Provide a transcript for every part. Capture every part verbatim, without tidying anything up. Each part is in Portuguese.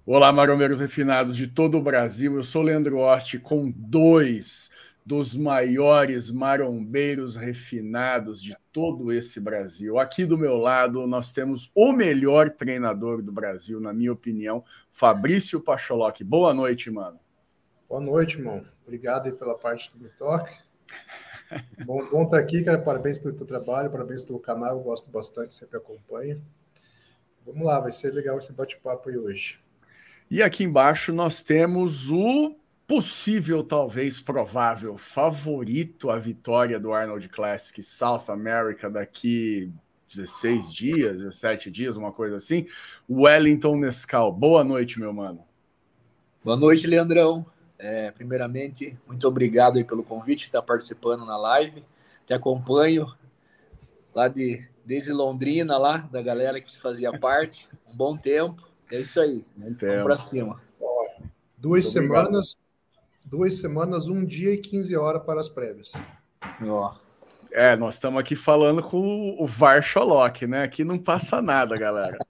Olá, marombeiros refinados de todo o Brasil. Eu sou Leandro Oste com dois dos maiores marombeiros refinados de todo esse Brasil. Aqui do meu lado nós temos o melhor treinador do Brasil, na minha opinião, Fabrício Pacholoc. Boa noite, mano. Boa noite, irmão. Obrigado aí pela parte do Me Toque. Bom, bom estar aqui, cara. Parabéns pelo teu trabalho, parabéns pelo canal. Eu gosto bastante, sempre acompanho. Vamos lá, vai ser legal esse bate-papo aí hoje. E aqui embaixo nós temos o possível, talvez provável, favorito à vitória do Arnold Classic South America daqui dezesseis dias, dezessete dias, uma coisa assim, Wellington Nescau. Boa noite, meu mano. Boa noite, Leandrão. É, primeiramente, muito obrigado aí pelo convite, estar participando na live. Te acompanho lá de, desde Londrina, lá, da galera que fazia parte. Um bom tempo. É isso aí. Bom tempo. Vamos para cima. Ó, duas muito semanas, obrigado. duas semanas, um dia e quinze horas para as prévias. Ó. É, nós estamos aqui falando com o Varcholok, né? Aqui não passa nada, galera.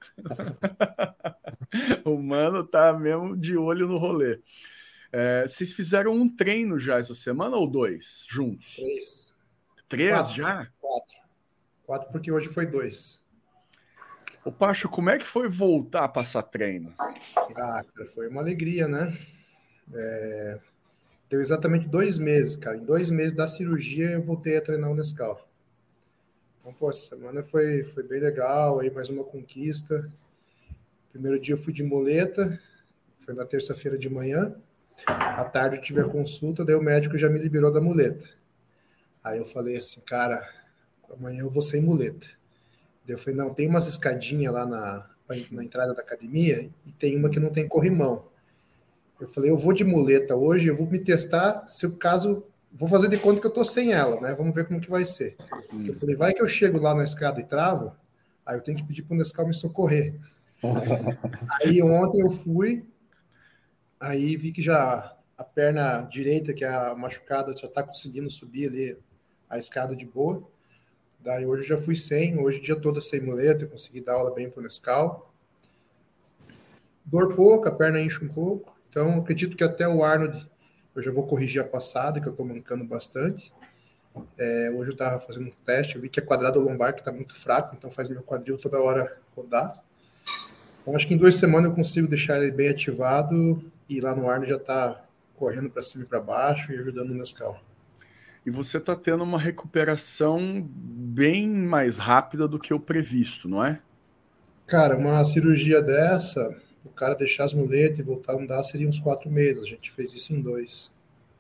O mano tá mesmo de olho no rolê. É, vocês fizeram um treino já essa semana ou dois juntos? Três. Três Quatro, já? Quatro. Quatro, porque hoje foi dois. Ô, Pacho, como é que foi voltar a passar treino? Ah, cara, foi uma alegria, né? É... Deu exatamente dois meses, cara. Em dois meses da cirurgia eu voltei a treinar o Nescau. Então, pô, essa semana foi, foi bem legal, aí mais uma conquista. Primeiro dia eu fui de muleta, foi na terça-feira de manhã. À tarde eu tive a consulta, daí o médico já me liberou da muleta. Aí eu falei assim, cara, amanhã eu vou sem muleta. Daí eu falei, não, tem umas escadinhas lá na, na entrada da academia e tem uma que não tem corrimão. Eu falei, eu vou de muleta hoje, eu vou me testar, se o caso, vou fazer de conta que eu tô sem ela, né? Vamos ver como que vai ser. Eu falei, vai que eu chego lá na escada e travo, aí eu tenho que pedir pro Nescau me socorrer. Aí ontem eu fui, aí vi que já a perna direita, que é a machucada, já tá conseguindo subir ali a escada de boa. Daí hoje eu já fui sem, hoje o dia todo sem muleta, eu consegui dar aula bem pro Nescau. Dor pouca, a perna enche um pouco. Então, acredito que até o Arnold eu já vou corrigir a passada, que eu estou mancando bastante. É, hoje eu estava fazendo um teste, eu vi que a quadrada lombar que está muito fraco, então faz meu quadril toda hora rodar. Então, acho que em duas semanas eu consigo deixar ele bem ativado e lá no Arnold já está correndo para cima e para baixo e ajudando o Nescau. E você está tendo uma recuperação bem mais rápida do que o previsto, não é? Cara, uma cirurgia dessa, o cara deixar as muletas e voltar a andar seria uns quatro meses. A gente fez isso em dois.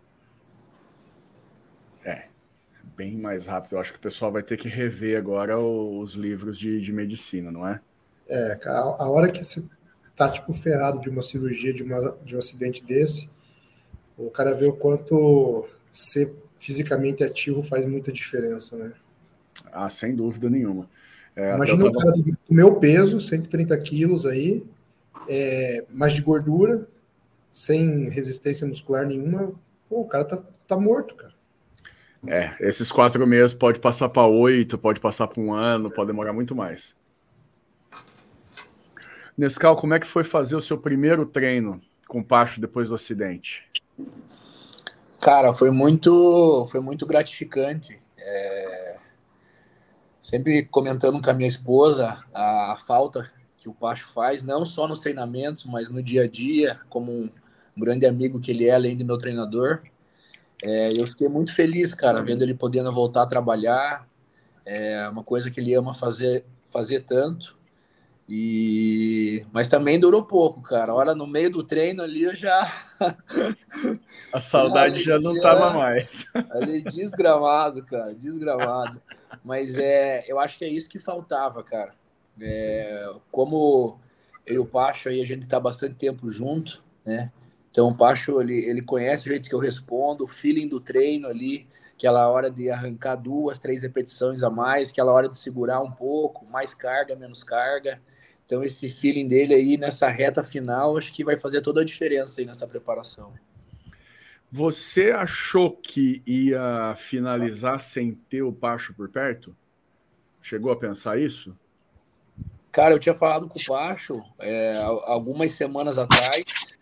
É, bem mais rápido. Eu acho que o pessoal vai ter que rever agora os livros de, de medicina, não é? É, a, a hora que você tá, tipo, ferrado de uma cirurgia, de, uma, de um acidente desse, o cara vê o quanto ser fisicamente ativo faz muita diferença, né? Ah, sem dúvida nenhuma. É, Imagina tava... o cara do meu peso, cento e trinta quilos aí, é, mais de gordura, sem resistência muscular nenhuma, pô, o cara tá, tá morto, cara. É, esses quatro meses pode passar para oito, pode passar para um ano, pode demorar muito mais. Nescau, como é que foi fazer o seu primeiro treino com o Pacho depois do acidente? Cara, foi muito, foi muito gratificante. É... Sempre comentando com a minha esposa a, a falta que o Pacho faz, não só nos treinamentos, mas no dia a dia, como um, um grande amigo que ele é, além do meu treinador. É, eu fiquei muito feliz, cara, vendo ele podendo voltar a trabalhar. É uma coisa que ele ama fazer, fazer tanto. E... Mas também durou pouco, cara. Olha, no meio do treino ali eu já. A saudade já, já não tava mais. Ali desgramado, cara, desgramado. Mas é, eu acho que é isso que faltava, cara. É, como eu e o Pacho aí, a gente tá bastante tempo junto, né? Então o Pacho, ele, ele conhece o jeito que eu respondo, o feeling do treino ali, aquela hora de arrancar duas, três repetições a mais, aquela hora de segurar um pouco, mais carga, menos carga. Então esse feeling dele aí nessa reta final, acho que vai fazer toda a diferença aí nessa preparação. Você achou que ia finalizar sem ter o Pacho por perto? Chegou a pensar isso? Cara, eu tinha falado com o Pacho é, algumas semanas atrás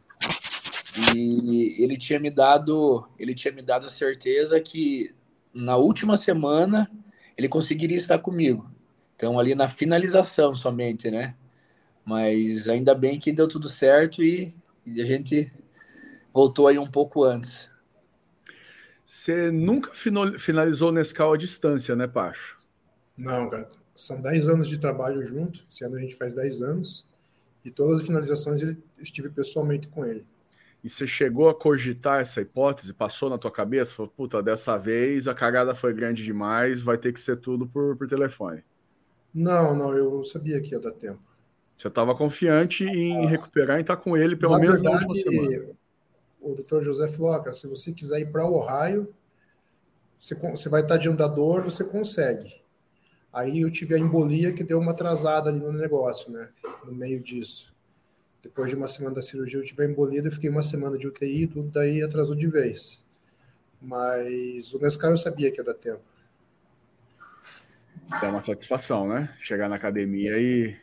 e ele tinha me dado, ele tinha me dado a certeza que na última semana ele conseguiria estar comigo. Então, ali na finalização somente, né? Mas ainda bem que deu tudo certo e, e a gente voltou aí um pouco antes. Você nunca finalizou o Nescau à distância, né, Pacho? Não, cara. São dez anos de trabalho junto. Esse ano a gente faz dez anos. E todas as finalizações eu estive pessoalmente com ele. E você chegou a cogitar essa hipótese? Passou na tua cabeça? Falou, puta, dessa vez a cagada foi grande demais, vai ter que ser tudo por, por telefone. Não, não, eu sabia que ia dar tempo. Você estava confiante em recuperar e estar com ele pelo Na menos verdade, na última semana. O doutor José falou, ó, cara, se você quiser ir para Ohio, você, você vai estar de andador, você consegue. Aí eu tive a embolia que deu uma atrasada ali no negócio, né? No meio disso. Depois de uma semana da cirurgia, eu tive a embolia, eu fiquei uma semana de U T I, tudo daí atrasou de vez. Mas o Nescau eu sabia que ia dar tempo. É uma satisfação, né? Chegar na academia e...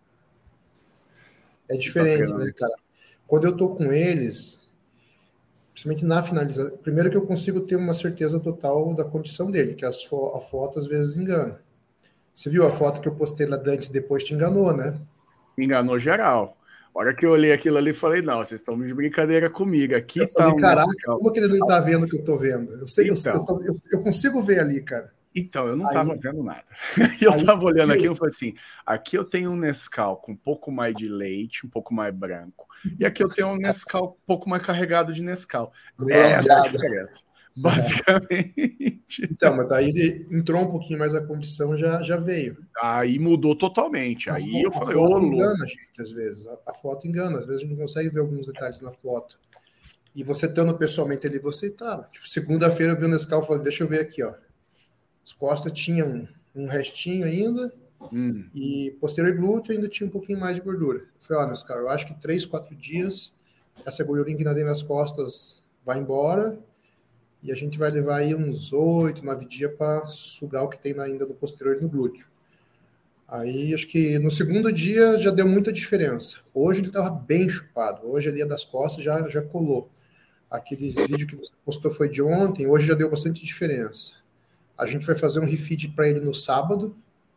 É diferente, né, cara? Quando eu tô com eles, principalmente na finalização, primeiro que eu consigo ter uma certeza total da condição dele, que as fo a foto às vezes engana. Você viu a foto que eu postei lá antes e depois te enganou, né? Enganou geral. A hora que eu olhei aquilo ali, falei, não, vocês estão de brincadeira comigo. Aqui eu tá falei, um caraca, Nescau. como que ele não tá vendo o que eu tô vendo? Eu sei, então, eu, eu, eu, eu consigo ver ali, cara. Então, eu não aí, tava vendo nada. Eu aí, tava olhando aqui e falei assim, aqui eu tenho um Nescau com um pouco mais de leite, um pouco mais branco. E aqui eu tenho um Nescau um pouco mais carregado de Nescau. É essa a diferença. Basicamente. Então, mas daí ele entrou um pouquinho mais a condição, já, já veio. Aí mudou totalmente. A aí eu falei, a foto ô, engana louco. a gente, às vezes. A, a foto engana, às vezes a gente não consegue ver alguns detalhes na foto. E você estando pessoalmente ali, você tá. Tipo, segunda-feira eu vi o Nescau e falei, deixa eu ver aqui, ó. As costas tinham um, um restinho ainda, hum. e posterior glúteo ainda tinha um pouquinho mais de gordura. Eu falei, ó, Nescau, eu acho que três, quatro dias, essa gordurinha que ainda tem nas costas vai embora, e a gente vai levar aí uns oito, nove dias para sugar o que tem ainda no posterior e no glúteo. Aí, acho que no segundo dia já deu muita diferença. Hoje ele estava bem chupado. Hoje ali a das costas já, já colou. Aquele vídeo que você postou foi de ontem, hoje já deu bastante diferença. A gente vai fazer um refeed para ele no sábado.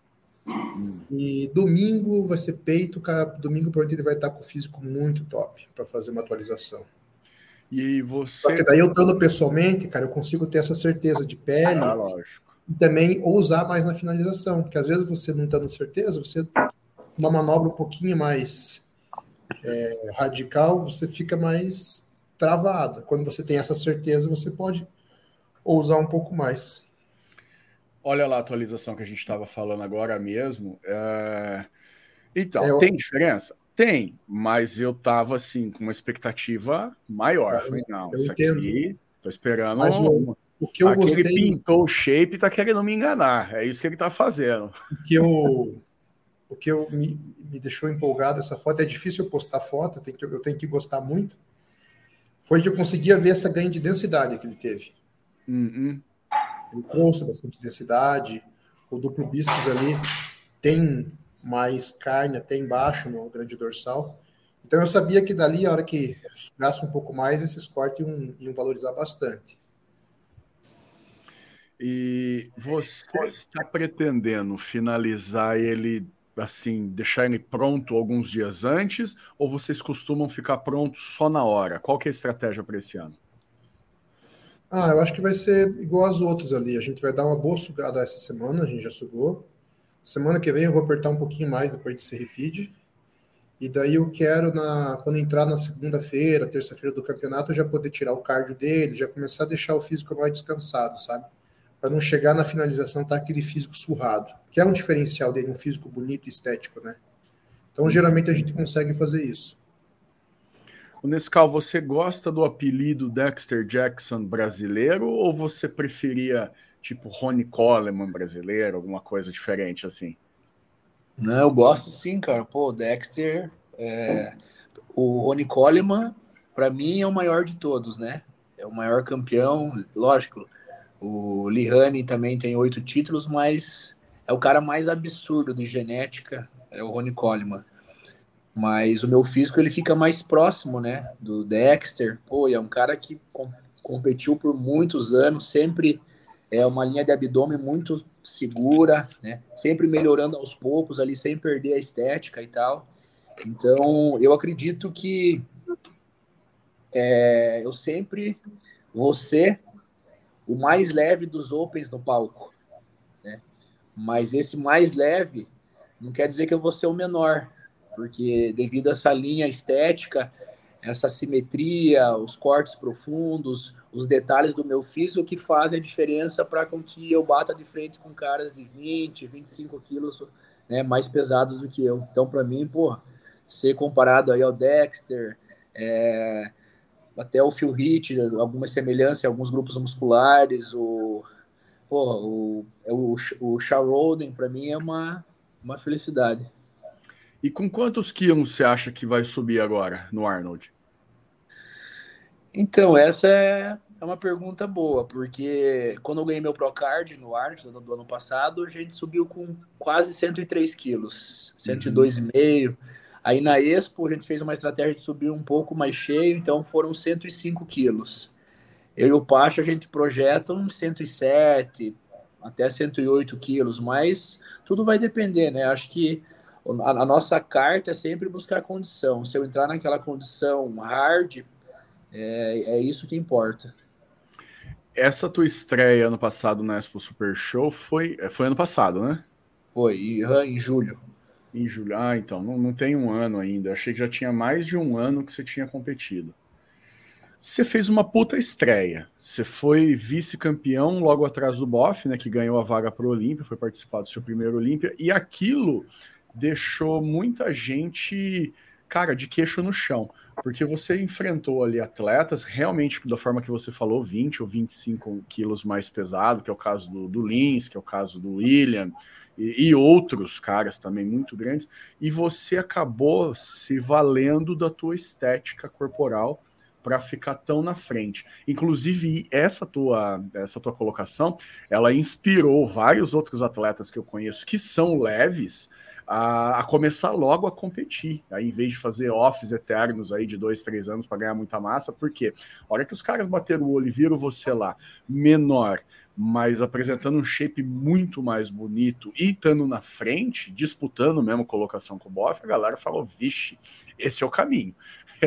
Hum. E domingo vai ser peito, cara. Domingo, provavelmente, ele vai estar com o físico muito top para fazer uma atualização. E você... Só que daí eu estando pessoalmente, cara, eu consigo ter essa certeza de pele. Ah, lógico. E também ousar mais na finalização. Porque às vezes você não tendo certeza, você uma manobra um pouquinho mais é, radical, você fica mais travado. Quando você tem essa certeza, você pode ousar um pouco mais. Olha lá a atualização que a gente estava falando agora mesmo. É... Então, é, tem diferença? Tem, mas eu estava assim, com uma expectativa maior. Falei, não, eu isso entendo. aqui, tô esperando. Mas o, o que eu aquele gostei... pintou o shape e tá querendo me enganar. É isso que ele tá fazendo. O que eu, o que eu me, me deixou empolgado, essa foto, é difícil eu postar foto, eu tenho que, eu tenho que gostar muito, foi que eu conseguia ver essa ganho de densidade que ele teve. Uhum. Ele trouxe bastante densidade, o duplo bíceps ali tem mais carne até embaixo no grande dorsal. Então eu sabia que dali, a hora que sugasse um pouco mais, esses cortes iam, iam valorizar bastante. E você está pretendendo finalizar ele, assim, deixar ele pronto alguns dias antes, ou vocês costumam ficar prontos só na hora? Qual que é a estratégia para esse ano? Ah, eu acho que vai ser igual às outras ali. A gente vai dar uma boa sugada essa semana, a gente já sugou. Semana que vem eu vou apertar um pouquinho mais depois desse refeed. E daí eu quero, na, quando entrar na segunda-feira, terça-feira do campeonato, eu já poder tirar o cardio dele, já começar a deixar o físico mais descansado, sabe? Para não chegar na finalização tá aquele físico surrado, que é um diferencial dele, um físico bonito e estético, né? Então, geralmente a gente consegue fazer isso. O Nescau, você gosta do apelido Dexter Jackson brasileiro ou você preferia tipo Ronnie Coleman brasileiro, alguma coisa diferente assim? Não, eu gosto sim, cara. Pô, Dexter, é... o Ronnie Coleman, para mim, é o maior de todos, né? É o maior campeão, lógico. O Lihane também tem oito títulos, mas é o cara mais absurdo de genética é o Ronnie Coleman. Mas o meu físico, ele fica mais próximo, né, do Dexter. Pô, e é um cara que com, competiu por muitos anos, sempre é uma linha de abdômen muito segura, né, sempre melhorando aos poucos ali, sem perder a estética e tal. Então, eu acredito que é, eu sempre vou ser o mais leve dos Opens no palco, né? Mas esse mais leve não quer dizer que eu vou ser o menor, porque devido a essa linha estética, essa simetria, os cortes profundos, os detalhes do meu físico que fazem a diferença para com que eu bata de frente com caras de vinte, vinte e cinco quilos, né, mais pesados do que eu. Então, para mim, pô, ser comparado aí ao Dexter, é, até o Phil Heath, alguma semelhança em alguns grupos musculares, o, porra, o, o, o Sharoden, para mim, é uma, uma felicidade. E com quantos quilos você acha que vai subir agora no Arnold? Então, essa é, é uma pergunta boa, porque quando eu ganhei meu Procard no Arnold do, do ano passado, a gente subiu com quase cento e três quilos, cento e dois vírgula cinco. Uhum. Aí na Expo a gente fez uma estratégia de subir um pouco mais cheio, então foram cento e cinco quilos. Eu e o Pacho a gente projeta uns cento e sete até cento e oito quilos, mas tudo vai depender, né? Acho que a, a nossa carta é sempre buscar condição. Se eu entrar naquela condição hard, é, é isso que importa. Essa tua estreia ano passado na Expo Super Show foi, foi ano passado, né? Foi, em julho. Em julho. Ah, então, não, não tem um ano ainda. Achei que já tinha mais de um ano que você tinha competido. Você fez uma puta estreia. Você foi vice-campeão logo atrás do Boff, né, que ganhou a vaga para o Olímpia, foi participar do seu primeiro Olímpia, e aquilo deixou muita gente, cara, de queixo no chão, porque você enfrentou ali atletas realmente da forma que você falou, vinte ou vinte e cinco quilos mais pesado, que é o caso do, do Lins, que é o caso do William, e, e outros caras também muito grandes, e você acabou se valendo da tua estética corporal para ficar tão na frente. Inclusive, essa tua, essa tua colocação, ela inspirou vários outros atletas que eu conheço que são leves a, a começar logo a competir, aí, em vez de fazer offs eternos aí de dois, três anos para ganhar muita massa, porque a hora que os caras bateram o olho e viram você lá, menor, mas apresentando um shape muito mais bonito e estando na frente, disputando mesmo colocação com o Boff, a galera falou, vixe, esse é o caminho.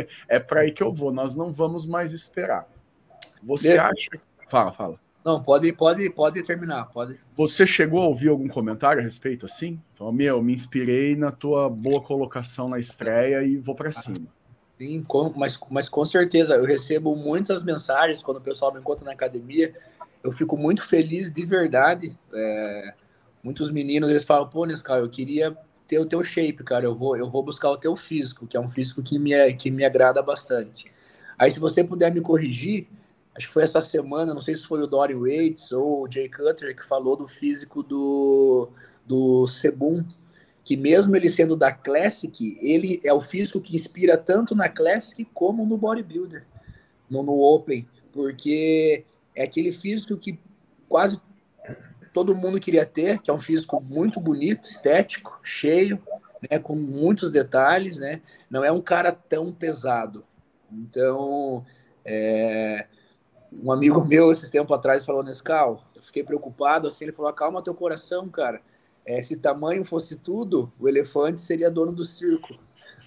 É para aí que eu vou, nós não vamos mais esperar. Você De... acha... Fala, fala. Não, pode, pode, pode terminar, pode. Você chegou a ouvir algum comentário a respeito assim? Então, meu, me inspirei na tua boa colocação na estreia e vou para cima. Sim, com, mas, mas com certeza, eu recebo muitas mensagens quando o pessoal me encontra na academia, eu fico muito feliz de verdade. É, muitos meninos, eles falam, pô, Nescau, eu queria ter o teu shape, cara, eu vou, eu vou buscar o teu físico, que é um físico que me, que me agrada bastante. Aí, se você puder me corrigir, acho que foi essa semana, não sei se foi o Dorian Waits ou o Jay Cutler que falou do físico do, do Sebum, que mesmo ele sendo da Classic, ele é o físico que inspira tanto na Classic como no Bodybuilder, no, no Open, porque é aquele físico que quase todo mundo queria ter, que é um físico muito bonito, estético, cheio, né, com muitos detalhes, né? Não é um cara tão pesado. Então, é, um amigo meu, esse tempo atrás, falou, Nescau, eu fiquei preocupado, assim, ele falou, acalma teu coração, cara. É, se tamanho fosse tudo, o elefante seria dono do circo.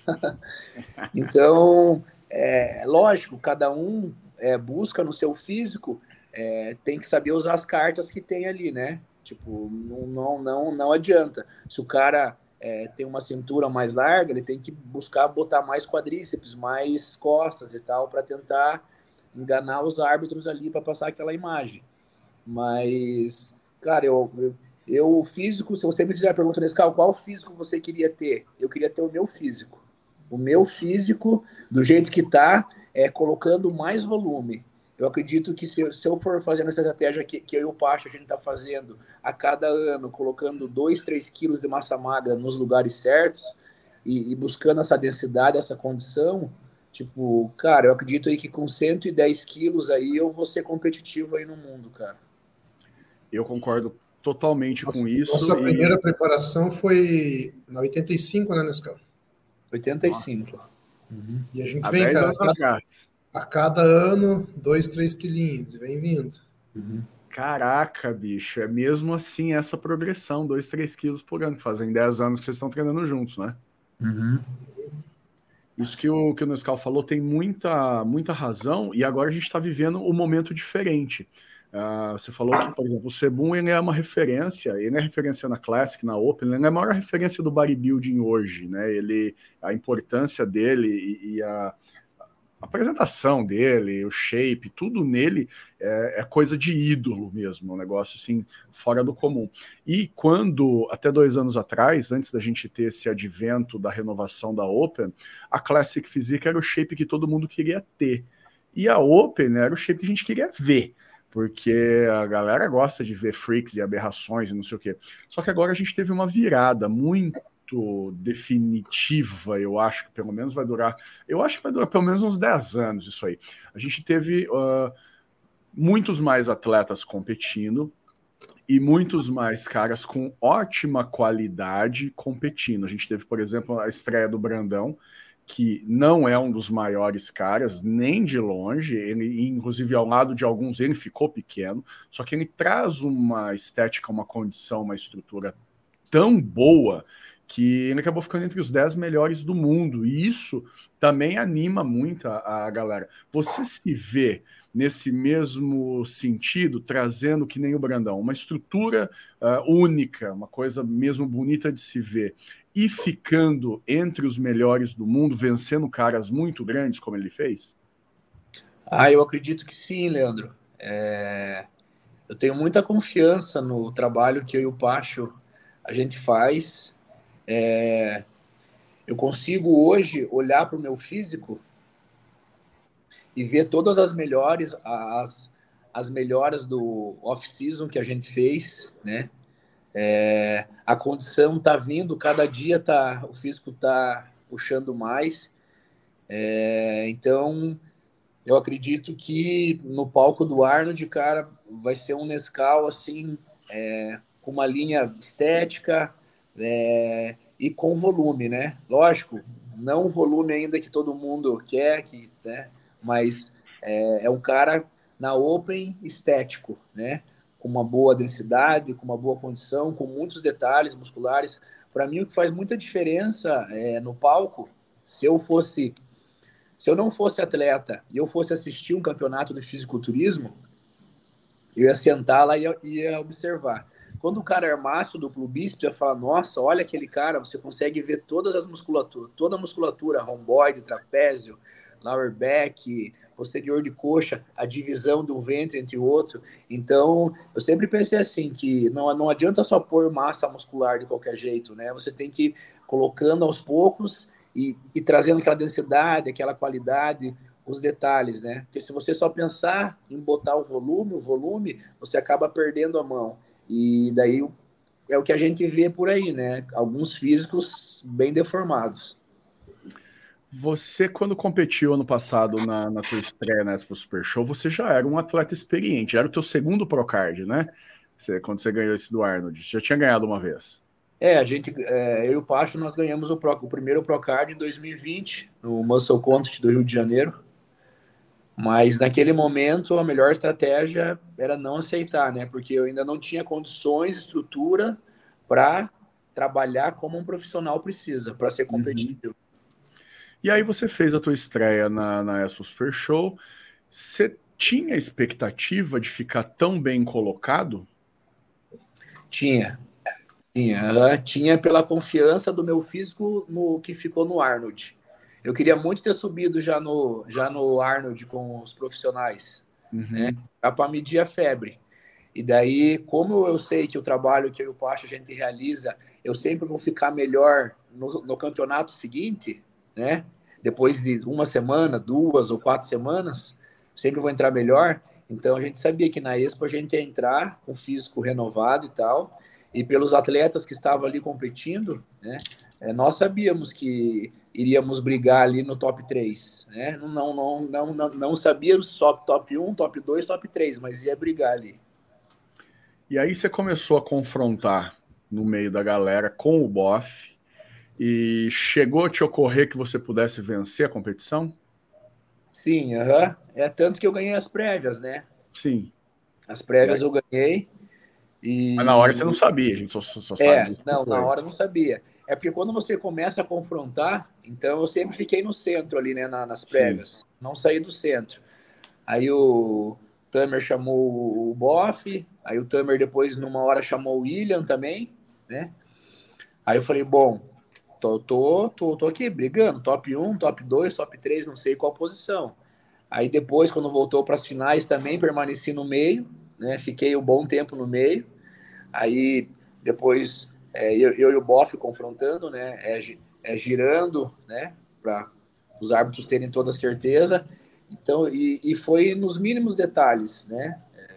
Então, é lógico, cada um é, busca no seu físico, é, tem que saber usar as cartas que tem ali, né? Tipo, não, não, não, não adianta. Se o cara é, tem uma cintura mais larga, ele tem que buscar botar mais quadríceps, mais costas e tal, para tentar enganar os árbitros ali para passar aquela imagem. Mas, cara, eu, eu, eu o físico, se você me fizer a pergunta nesse carro, qual físico você queria ter? Eu queria ter o meu físico. O meu físico, do jeito que tá, é colocando mais volume. Eu acredito que se, se eu for fazendo essa estratégia que, que eu e o Pacho a gente está fazendo a cada ano, colocando dois, três quilos de massa magra nos lugares certos e, e buscando essa densidade, essa condição, tipo, cara, eu acredito aí que com cento e dez quilos aí eu vou ser competitivo aí no mundo, cara. Eu concordo totalmente nossa, com isso. Nossa e... primeira preparação foi na oitenta e cinco, né, Nescau? oitenta e cinco. Uhum. E a gente Há vem, dez cara, anos a cada, atrás. a cada ano, dois, três quilinhos, vem vindo. Uhum. Caraca, bicho, é mesmo assim essa progressão, dois, três quilos por ano, que fazem dez anos que vocês estão treinando juntos, né? Uhum. Isso que o, que o Nescau falou tem muita, muita razão, e agora a gente está vivendo um momento diferente. Uh, você falou que, por exemplo, o Sebum ele é uma referência, ele é referência na Classic, na Open, ele é a maior referência do bodybuilding hoje, né? Ele, a importância dele e, e a, a apresentação dele, o shape, tudo nele é, é coisa de ídolo mesmo, um negócio assim, fora do comum. E quando, até dois anos atrás, antes da gente ter esse advento da renovação da Open, a Classic Physique era o shape que todo mundo queria ter. E a Open era o shape que a gente queria ver, porque a galera gosta de ver freaks e aberrações e não sei o quê. Só que agora a gente teve uma virada muito definitiva, eu acho que pelo menos vai durar, eu acho que vai durar pelo menos uns dez anos isso aí. A gente teve uh, muitos mais atletas competindo e muitos mais caras com ótima qualidade competindo. A gente teve, por exemplo, a estreia do Brandão, que não é um dos maiores caras, nem de longe, ele, inclusive ao lado de alguns, ele ficou pequeno, só que ele traz uma estética, uma condição, uma estrutura tão boa que ele acabou ficando entre os dez melhores do mundo, e isso também anima muito a, a galera. Você se vê nesse mesmo sentido, trazendo, que nem o Brandão, uma estrutura uh, única, uma coisa mesmo bonita de se ver, e ficando entre os melhores do mundo, vencendo caras muito grandes, como ele fez? Ah, eu acredito que sim, Leandro. É... Eu tenho muita confiança no trabalho que eu e o Pacho a gente faz. É... Eu consigo hoje olhar para o meu físico e ver todas as melhores, as, as melhoras do off-season que a gente fez, né? É, a condição tá vindo, cada dia tá, o físico tá puxando mais. É, então, eu acredito que no palco do Arnold, cara, vai ser um Nescau assim, é, com uma linha estética é, e com volume, né? Lógico, não o volume ainda que todo mundo quer, que, né? Mas é, é um cara na Open estético, né? Com uma boa densidade, com uma boa condição, com muitos detalhes musculares. Para mim, o que faz muita diferença é, no palco, se eu fosse se eu não fosse atleta e eu fosse assistir um campeonato de fisiculturismo, eu ia sentar lá e ia, ia observar. Quando o cara armasse o duplo bíceps, eu ia falar, nossa, olha aquele cara, você consegue ver todas as musculaturas, toda a musculatura, romboide, trapézio, lower back, posterior de coxa, a divisão do ventre entre o outro. Então, eu sempre pensei assim, que não, não adianta só pôr massa muscular de qualquer jeito, né? Você tem que ir colocando aos poucos e, e trazendo aquela densidade, aquela qualidade, os detalhes, né? Porque se você só pensar em botar o volume, o volume, você acaba perdendo a mão. E daí é o que a gente vê por aí, né? Alguns físicos bem deformados. Você, quando competiu ano passado na, na tua estreia na Expo Super Show, você já era um atleta experiente, era o teu segundo Procard, né? Você, quando você ganhou esse do Arnold, você já tinha ganhado uma vez. É, a gente, é, eu e o Pacho, nós ganhamos o, Pro, o primeiro Procard em dois mil e vinte, no Muscle Contest do Rio de Janeiro. Mas naquele momento a melhor estratégia era não aceitar, né? Porque eu ainda não tinha condições, estrutura para trabalhar como um profissional precisa, para ser competitivo. Uhum. E aí você fez a tua estreia na, na Expo Super Show. Você tinha expectativa de ficar tão bem colocado? Tinha. Tinha, tinha pela confiança do meu físico no que ficou no Arnold. Eu queria muito ter subido já no, já no Arnold com os profissionais, uhum. né? Para medir a febre. E daí, como eu sei que o trabalho que eu e o Pacho a gente realiza, eu sempre vou ficar melhor no, no campeonato seguinte, né? Depois de uma semana, duas ou quatro semanas, sempre vou entrar melhor. Então a gente sabia que na Expo a gente ia entrar com físico renovado e tal. E pelos atletas que estavam ali competindo, né? Nós sabíamos que iríamos brigar ali no top três, né? Não, não, não, não, não sabíamos top, top um, top dois, top três, mas ia brigar ali. E aí você começou a confrontar no meio da galera com o B O F e chegou a te ocorrer que você pudesse vencer a competição? Sim, aham. É tanto que eu ganhei as prévias, né? Sim. As E aí, prévias eu ganhei mas na hora você não e sabia, a gente só, só sabe é, disso não, na depois. hora eu não sabia. É porque quando você começa a confrontar, então eu sempre fiquei no centro ali, né, na- nas Sim. prévias. Não saí do centro. Aí o Tamer chamou o Boff, aí o Tamer depois, numa hora, chamou o William também, né? Aí eu falei, bom, tô, tô, tô, tô aqui brigando, top um, top dois, top três, não sei qual posição. Aí depois, quando voltou para as finais, também permaneci no meio, né? Fiquei um bom tempo no meio. Aí depois é, eu, eu e o Boff confrontando, né? É, é girando, né? Para os árbitros terem toda a certeza. Então, e, e foi nos mínimos detalhes, né?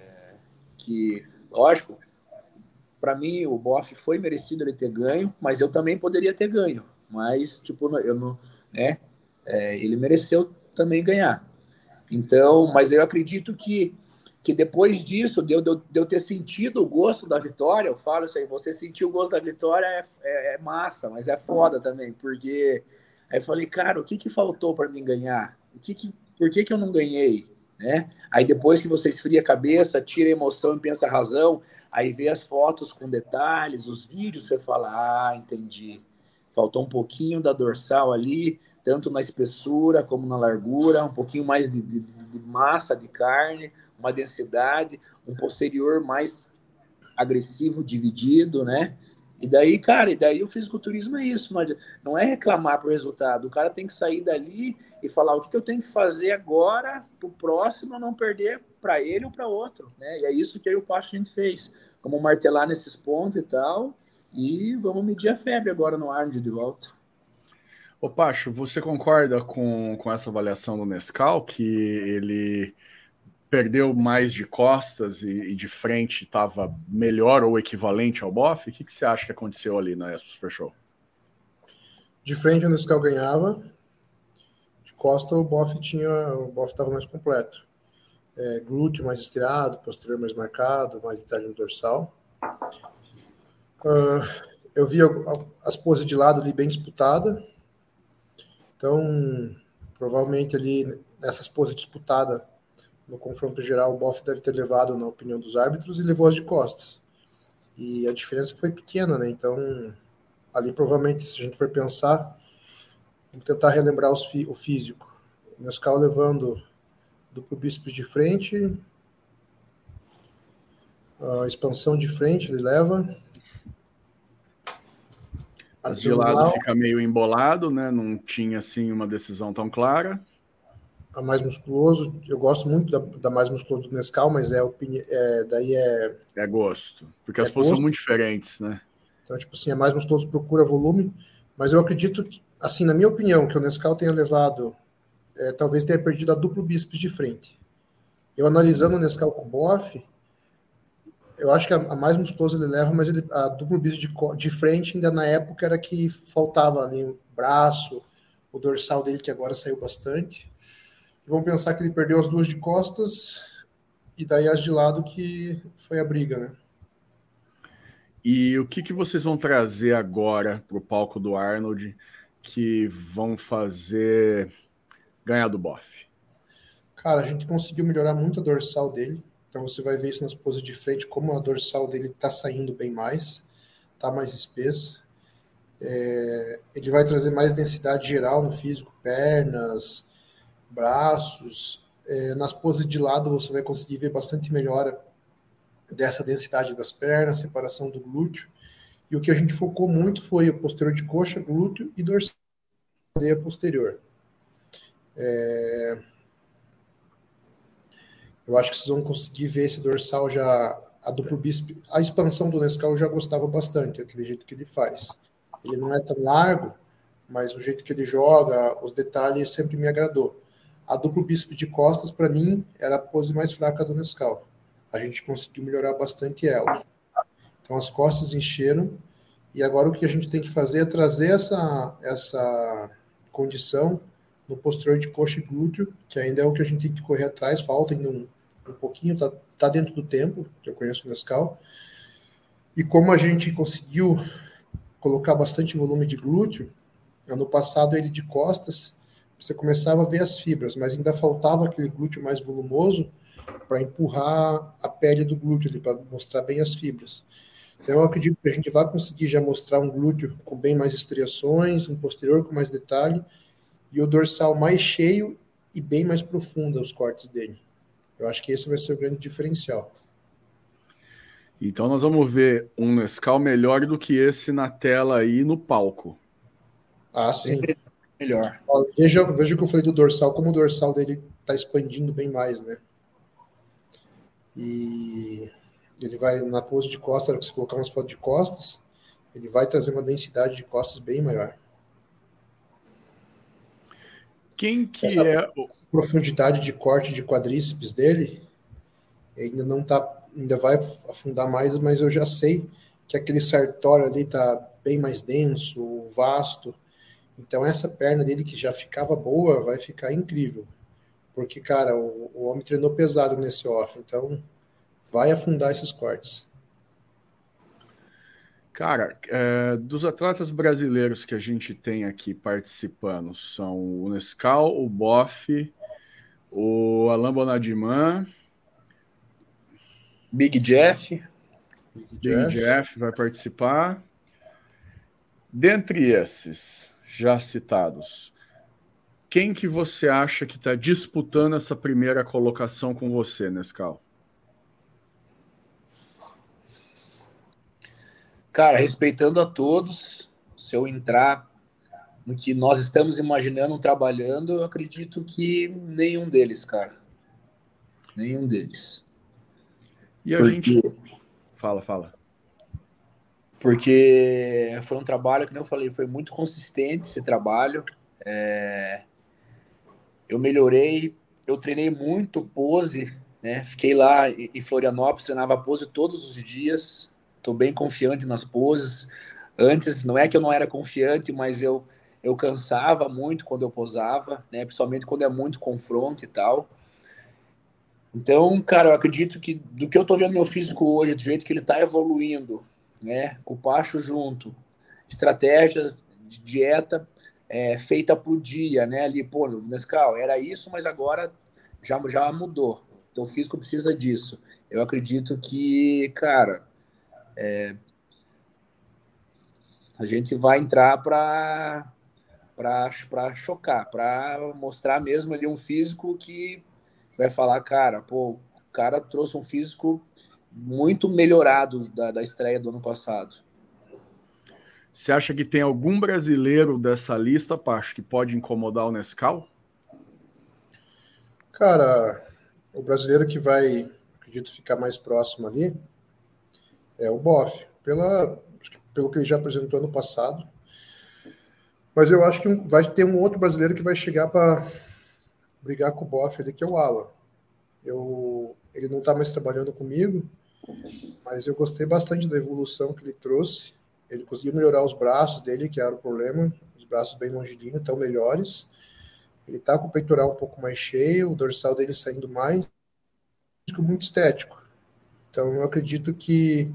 Que, lógico, para mim o Boff foi merecido ele ter ganho, mas eu também poderia ter ganho. Mas, tipo, eu não, né? É, ele mereceu também ganhar. Então, mas eu acredito que, que depois disso, de eu, de eu ter sentido o gosto da vitória, eu falo isso aí, você sentir o gosto da vitória é, é, é massa, mas é foda também, porque aí eu falei, cara, o que que faltou para mim ganhar? O que que, por que que eu não ganhei? Né? Aí depois que você esfria a cabeça, tira a emoção e pensa a razão, aí vê as fotos com detalhes, os vídeos, você fala, ah, entendi. Faltou um pouquinho da dorsal ali, tanto na espessura como na largura, um pouquinho mais de, de, de massa de carne, uma densidade, um posterior mais agressivo, dividido, né? E daí, cara, e daí o fisiculturismo é isso, não é reclamar pro resultado. O cara tem que sair dali e falar o que, que eu tenho que fazer agora pro próximo não perder para ele ou para outro, né? E é isso que eu e o Pacho a gente fez. Vamos martelar nesses pontos e tal, e vamos medir a febre agora no Arnold de volta. Ô Pacho, você concorda com, com essa avaliação do Nescau, que ele perdeu mais de costas e, e de frente estava melhor ou equivalente ao Boff? O que, que você acha que aconteceu ali na Expo Super Show? De frente o Nescau ganhava, de costa o Boff tinha, o Boff estava mais completo. É, glúteo mais estirado, posterior mais marcado, mais detalhe no dorsal. Uh, eu vi as poses de lado ali bem disputada. Então, provavelmente ali nessas poses disputadas, no confronto geral, o Boff deve ter levado, na opinião dos árbitros, e levou as de costas. E a diferença foi pequena, né? Então, ali provavelmente, se a gente for pensar, vamos tentar relembrar os fi- o físico. O Nescau levando duplo bíceps de frente, a expansão de frente ele leva, As de lado abdominal, fica meio embolado, né? Não tinha assim uma decisão tão clara. a mais musculoso. Eu gosto muito da, da mais musculoso do Nescau, mas é, opini- é daí é, É gosto. Porque é as poses são gosto. muito diferentes, né? Então, tipo assim, a mais musculoso procura volume, mas eu acredito que, assim, na minha opinião, que o Nescau tenha levado, é, talvez tenha perdido a duplo bíceps de frente. Eu analisando o Nescau com o Boff, eu acho que a, a mais musculosa ele leva, mas ele, a duplo bíceps de, co- de frente ainda na época era que faltava ali o braço, o dorsal dele que agora saiu bastante. E vamos pensar que ele perdeu as duas de costas e daí as de lado que foi a briga, né? E o que, que vocês vão trazer agora para o palco do Arnold que vão fazer ganhar do Boff? Cara, a gente conseguiu melhorar muito a dorsal dele. Então você vai ver isso nas poses de frente, como a dorsal dele está saindo bem mais, está mais espessa. É, ele vai trazer mais densidade geral no físico, pernas, braços. É, nas poses de lado você vai conseguir ver bastante melhora dessa densidade das pernas, separação do glúteo. E o que a gente focou muito foi o posterior de coxa, glúteo e dorsal posterior. É, eu acho que vocês vão conseguir ver esse dorsal já, a duplo bíceps, a expansão do Nescau eu já gostava bastante, aquele jeito que ele faz. Ele não é tão largo, mas o jeito que ele joga, os detalhes sempre me agradou. A duplo bíceps de costas, para mim, era a pose mais fraca do Nescau. A gente conseguiu melhorar bastante ela. Então as costas encheram, e agora o que a gente tem que fazer é trazer essa, essa condição no posterior de coxa e glúteo, que ainda é o que a gente tem que correr atrás, falta ainda um, um pouquinho, tá, tá dentro do tempo, que eu conheço o Nescau. E como a gente conseguiu colocar bastante volume de glúteo, ano passado ele de costas, você começava a ver as fibras, mas ainda faltava aquele glúteo mais volumoso para empurrar a pele do glúteo, para mostrar bem as fibras. Então, eu acredito que a gente vai conseguir já mostrar um glúteo com bem mais estriações, um posterior com mais detalhe, e o dorsal mais cheio e bem mais profundo os cortes dele. Eu acho que esse vai ser o grande diferencial. Então nós vamos ver um Nescau melhor do que esse na tela aí no palco. Ah, sim. Melhor. Ó, veja, veja o que eu falei do dorsal, como o dorsal dele está expandindo bem mais, né? E ele vai, na pose de costas, na hora que você colocar umas fotos de costas, ele vai trazer uma densidade de costas bem maior. Quem que Essa é... profundidade de corte de quadríceps dele ainda não tá, ainda vai afundar mais, mas eu já sei que aquele sartório ali tá bem mais denso, vasto. Então essa perna dele que já ficava boa vai ficar incrível. Porque, cara, o, o homem treinou pesado nesse off, então vai afundar esses cortes. Cara, é, dos atletas brasileiros que a gente tem aqui participando são o Nescau, o Boff, o Alain Bonadiman, Big Jeff. Big Big Jeff. Jeff vai participar. Dentre esses já citados, quem que você acha que está disputando essa primeira colocação com você, Nescau? Cara, respeitando a todos, se eu entrar no que nós estamos imaginando trabalhando, eu acredito que nenhum deles, cara. Nenhum deles. E a Porque, gente... Fala, fala. porque foi um trabalho, que nem eu falei, foi muito consistente esse trabalho. É, eu melhorei, eu treinei muito pose, né? Fiquei lá em Florianópolis, treinava pose todos os dias. Estou bem confiante nas poses. Antes, não é que eu não era confiante, mas eu, eu cansava muito quando eu posava, né? Principalmente quando é muito confronto e tal. Então, cara, eu acredito que do que eu tô vendo meu físico hoje, do jeito que ele tá evoluindo, né? Com o Pacho junto, estratégias de dieta é, feita pro dia, né? Ali, pô, Nescau, era isso, mas agora já, já mudou. Então, o físico precisa disso. Eu acredito que, cara, a gente vai entrar para para chocar, para mostrar mesmo ali um físico que vai falar, cara, pô, o cara trouxe um físico muito melhorado da, da estreia do ano passado. Você acha que tem algum brasileiro dessa lista, Pacho, que pode incomodar o Nescau? Cara, o brasileiro que vai, acredito, ficar mais próximo ali é o Boff, pela, pelo que ele já apresentou ano passado. Mas eu acho que vai ter um outro brasileiro que vai chegar para brigar com o Boff ali, que é o Alan. Eu, ele não está mais trabalhando comigo, mas eu gostei bastante da evolução que ele trouxe. Ele conseguiu melhorar os braços dele, que era o problema, os braços bem longilíneos, estão melhores. Ele está com o peitoral um pouco mais cheio, o dorsal dele saindo mais, muito estético. Então eu acredito que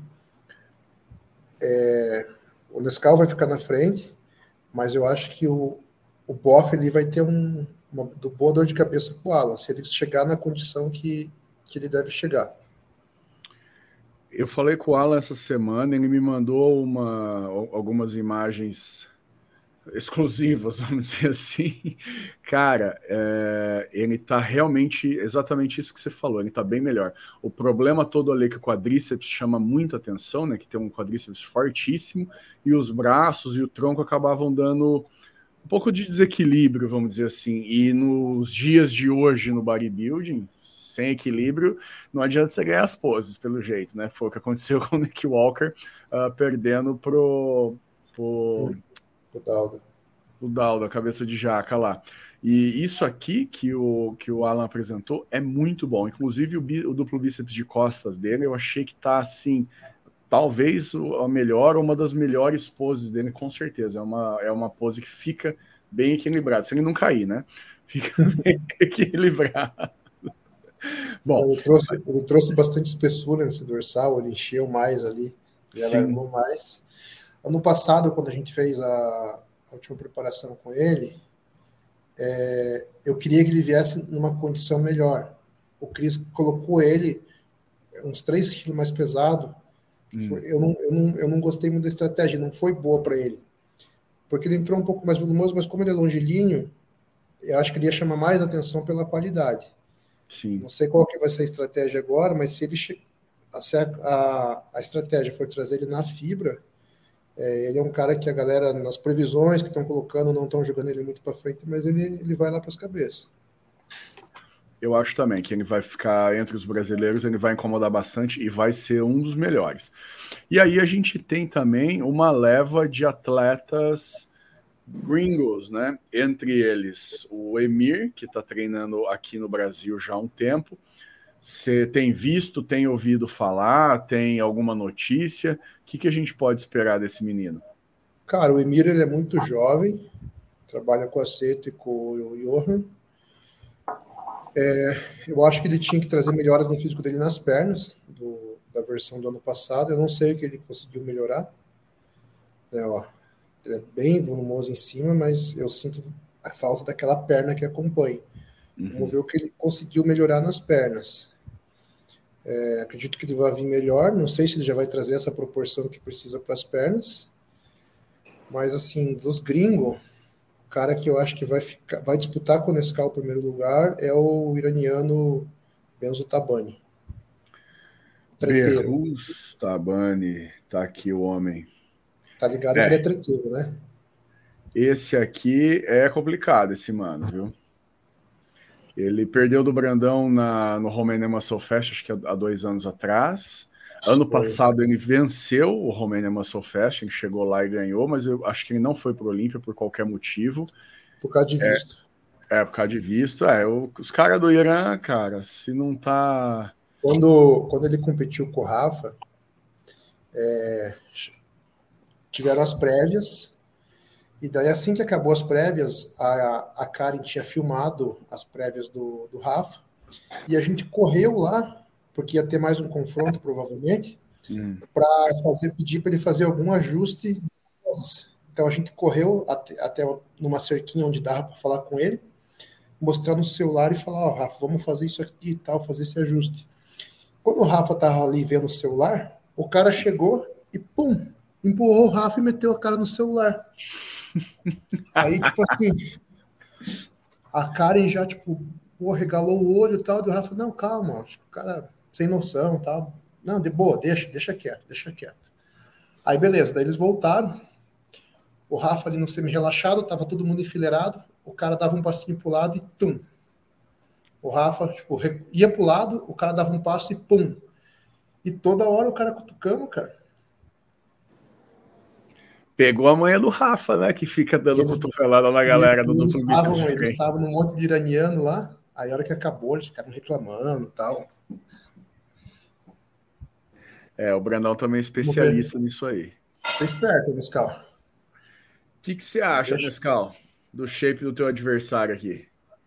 é, o Nescau vai ficar na frente, mas eu acho que o, o Boff ele vai ter um, uma boa dor de cabeça com o Alan, se ele chegar na condição que, que ele deve chegar. Eu falei com o Alan essa semana, ele me mandou uma, algumas imagens exclusivas, vamos dizer assim. Cara, é, ele tá realmente exatamente isso que você falou, ele tá bem melhor. O problema todo ali é que o quadríceps chama muita atenção, né? Que tem um quadríceps fortíssimo, e os braços e o tronco acabavam dando um pouco de desequilíbrio, vamos dizer assim. E nos dias de hoje no bodybuilding, sem equilíbrio, não adianta você ganhar as poses, pelo jeito, né? Foi o que aconteceu com o Nick Walker, uh, perdendo pro, pro O Daldo. o Daldo, a cabeça de jaca lá. E isso aqui que o, que o Alan apresentou é muito bom. Inclusive o, bi, o duplo bíceps de costas dele, eu achei que tá assim, talvez a melhor, uma das melhores poses dele, com certeza. É uma, é uma pose que fica bem equilibrada, sem ele não cair, né? Fica bem equilibrado. Bom, Ele trouxe, ele trouxe bastante espessura nesse dorsal, ele encheu mais ali, ele sim. alargou mais. Ano passado, quando a gente fez a, a última preparação com ele, é, eu queria que ele viesse numa condição melhor. O Cris colocou ele uns três quilos mais pesado. Hum. Eu, não, eu, não, eu não gostei muito da estratégia, não foi boa para ele. Porque ele entrou um pouco mais volumoso, mas como ele é longilíneo, eu acho que ele ia chamar mais atenção pela qualidade. Sim. Não sei qual que vai ser a estratégia agora, mas se ele se a, a, a estratégia for trazer ele na fibra, é, ele é um cara que a galera, nas previsões que estão colocando, não estão jogando ele muito para frente, mas ele, ele vai lá para as cabeças. Eu acho também que ele vai ficar entre os brasileiros, ele vai incomodar bastante e vai ser um dos melhores. E aí a gente tem também uma leva de atletas gringos, né? Entre eles o Emir, que está treinando aqui no Brasil já há um tempo. Você tem visto, tem ouvido falar, tem alguma notícia? O que, que a gente pode esperar desse menino? Cara, o Emir ele é muito jovem, trabalha com a Seto e com o Johan. É, eu acho que ele tinha que trazer melhoras no físico dele nas pernas, do, da versão do ano passado. Eu não sei o que ele conseguiu melhorar. É, ó, ele é bem volumoso em cima, mas eu sinto a falta daquela perna que acompanha. Uhum. Vamos ver o que ele conseguiu melhorar nas pernas. É, acredito que ele vai vir melhor. Não sei se ele já vai trazer essa proporção que precisa para as pernas. Mas, assim, dos gringos, o cara que eu acho que vai, ficar, vai disputar com o Nescau o primeiro lugar é o iraniano Benzo Tabani. Behruz Tabani, tá aqui o homem. Tá ligado é. que ele é treteiro, né? Esse aqui é complicado, esse mano, viu? Ele perdeu do Brandão na, no Romania Muscle Fest, acho que há dois anos atrás. Ano foi. passado ele venceu o Romania Muscle Fest, ele chegou lá e ganhou, mas eu acho que ele não foi para o Olímpia por qualquer motivo. Por causa de visto. É, é por causa de visto. É, o, os caras do Irã, cara, se não tá... Quando, quando ele competiu com o Rafa, é, tiveram as prévias, e daí assim que acabou as prévias, a, a Karen tinha filmado as prévias do, do Rafa, e a gente correu lá, porque ia ter mais um confronto, provavelmente, hum. para fazer pedir para ele fazer algum ajuste. Então a gente correu até, até numa cerquinha onde dava para falar com ele, mostrar no celular e falar, ó, oh, Rafa, vamos fazer isso aqui e tal, fazer esse ajuste. Quando o Rafa tava ali vendo o celular, o cara chegou e pum, empurrou o Rafa e meteu a cara no celular. Aí, tipo assim, a Karen já, tipo, pô, regalou o olho e tal, do Rafa, não, calma, acho que o cara sem noção e tal. Não, de boa, deixa, deixa quieto, deixa quieto. Aí, beleza, daí eles voltaram, o Rafa ali no semi-relaxado, tava todo mundo enfileirado, o cara dava um passinho pro lado e tum. O Rafa, tipo, ia pro lado, o cara dava um passo e pum. E toda hora o cara cutucando, cara. Pegou a manha do Rafa, né? Que fica dando eles, cotovelada na galera do duplo bíceps de frente. Eles estavam num monte de iraniano lá, aí a hora que acabou eles ficaram reclamando e tal. É, o Brandão também é especialista nisso aí. Tô esperto, Nescau. O que, que você acha, Deixa... Nescau, do shape do teu adversário aqui?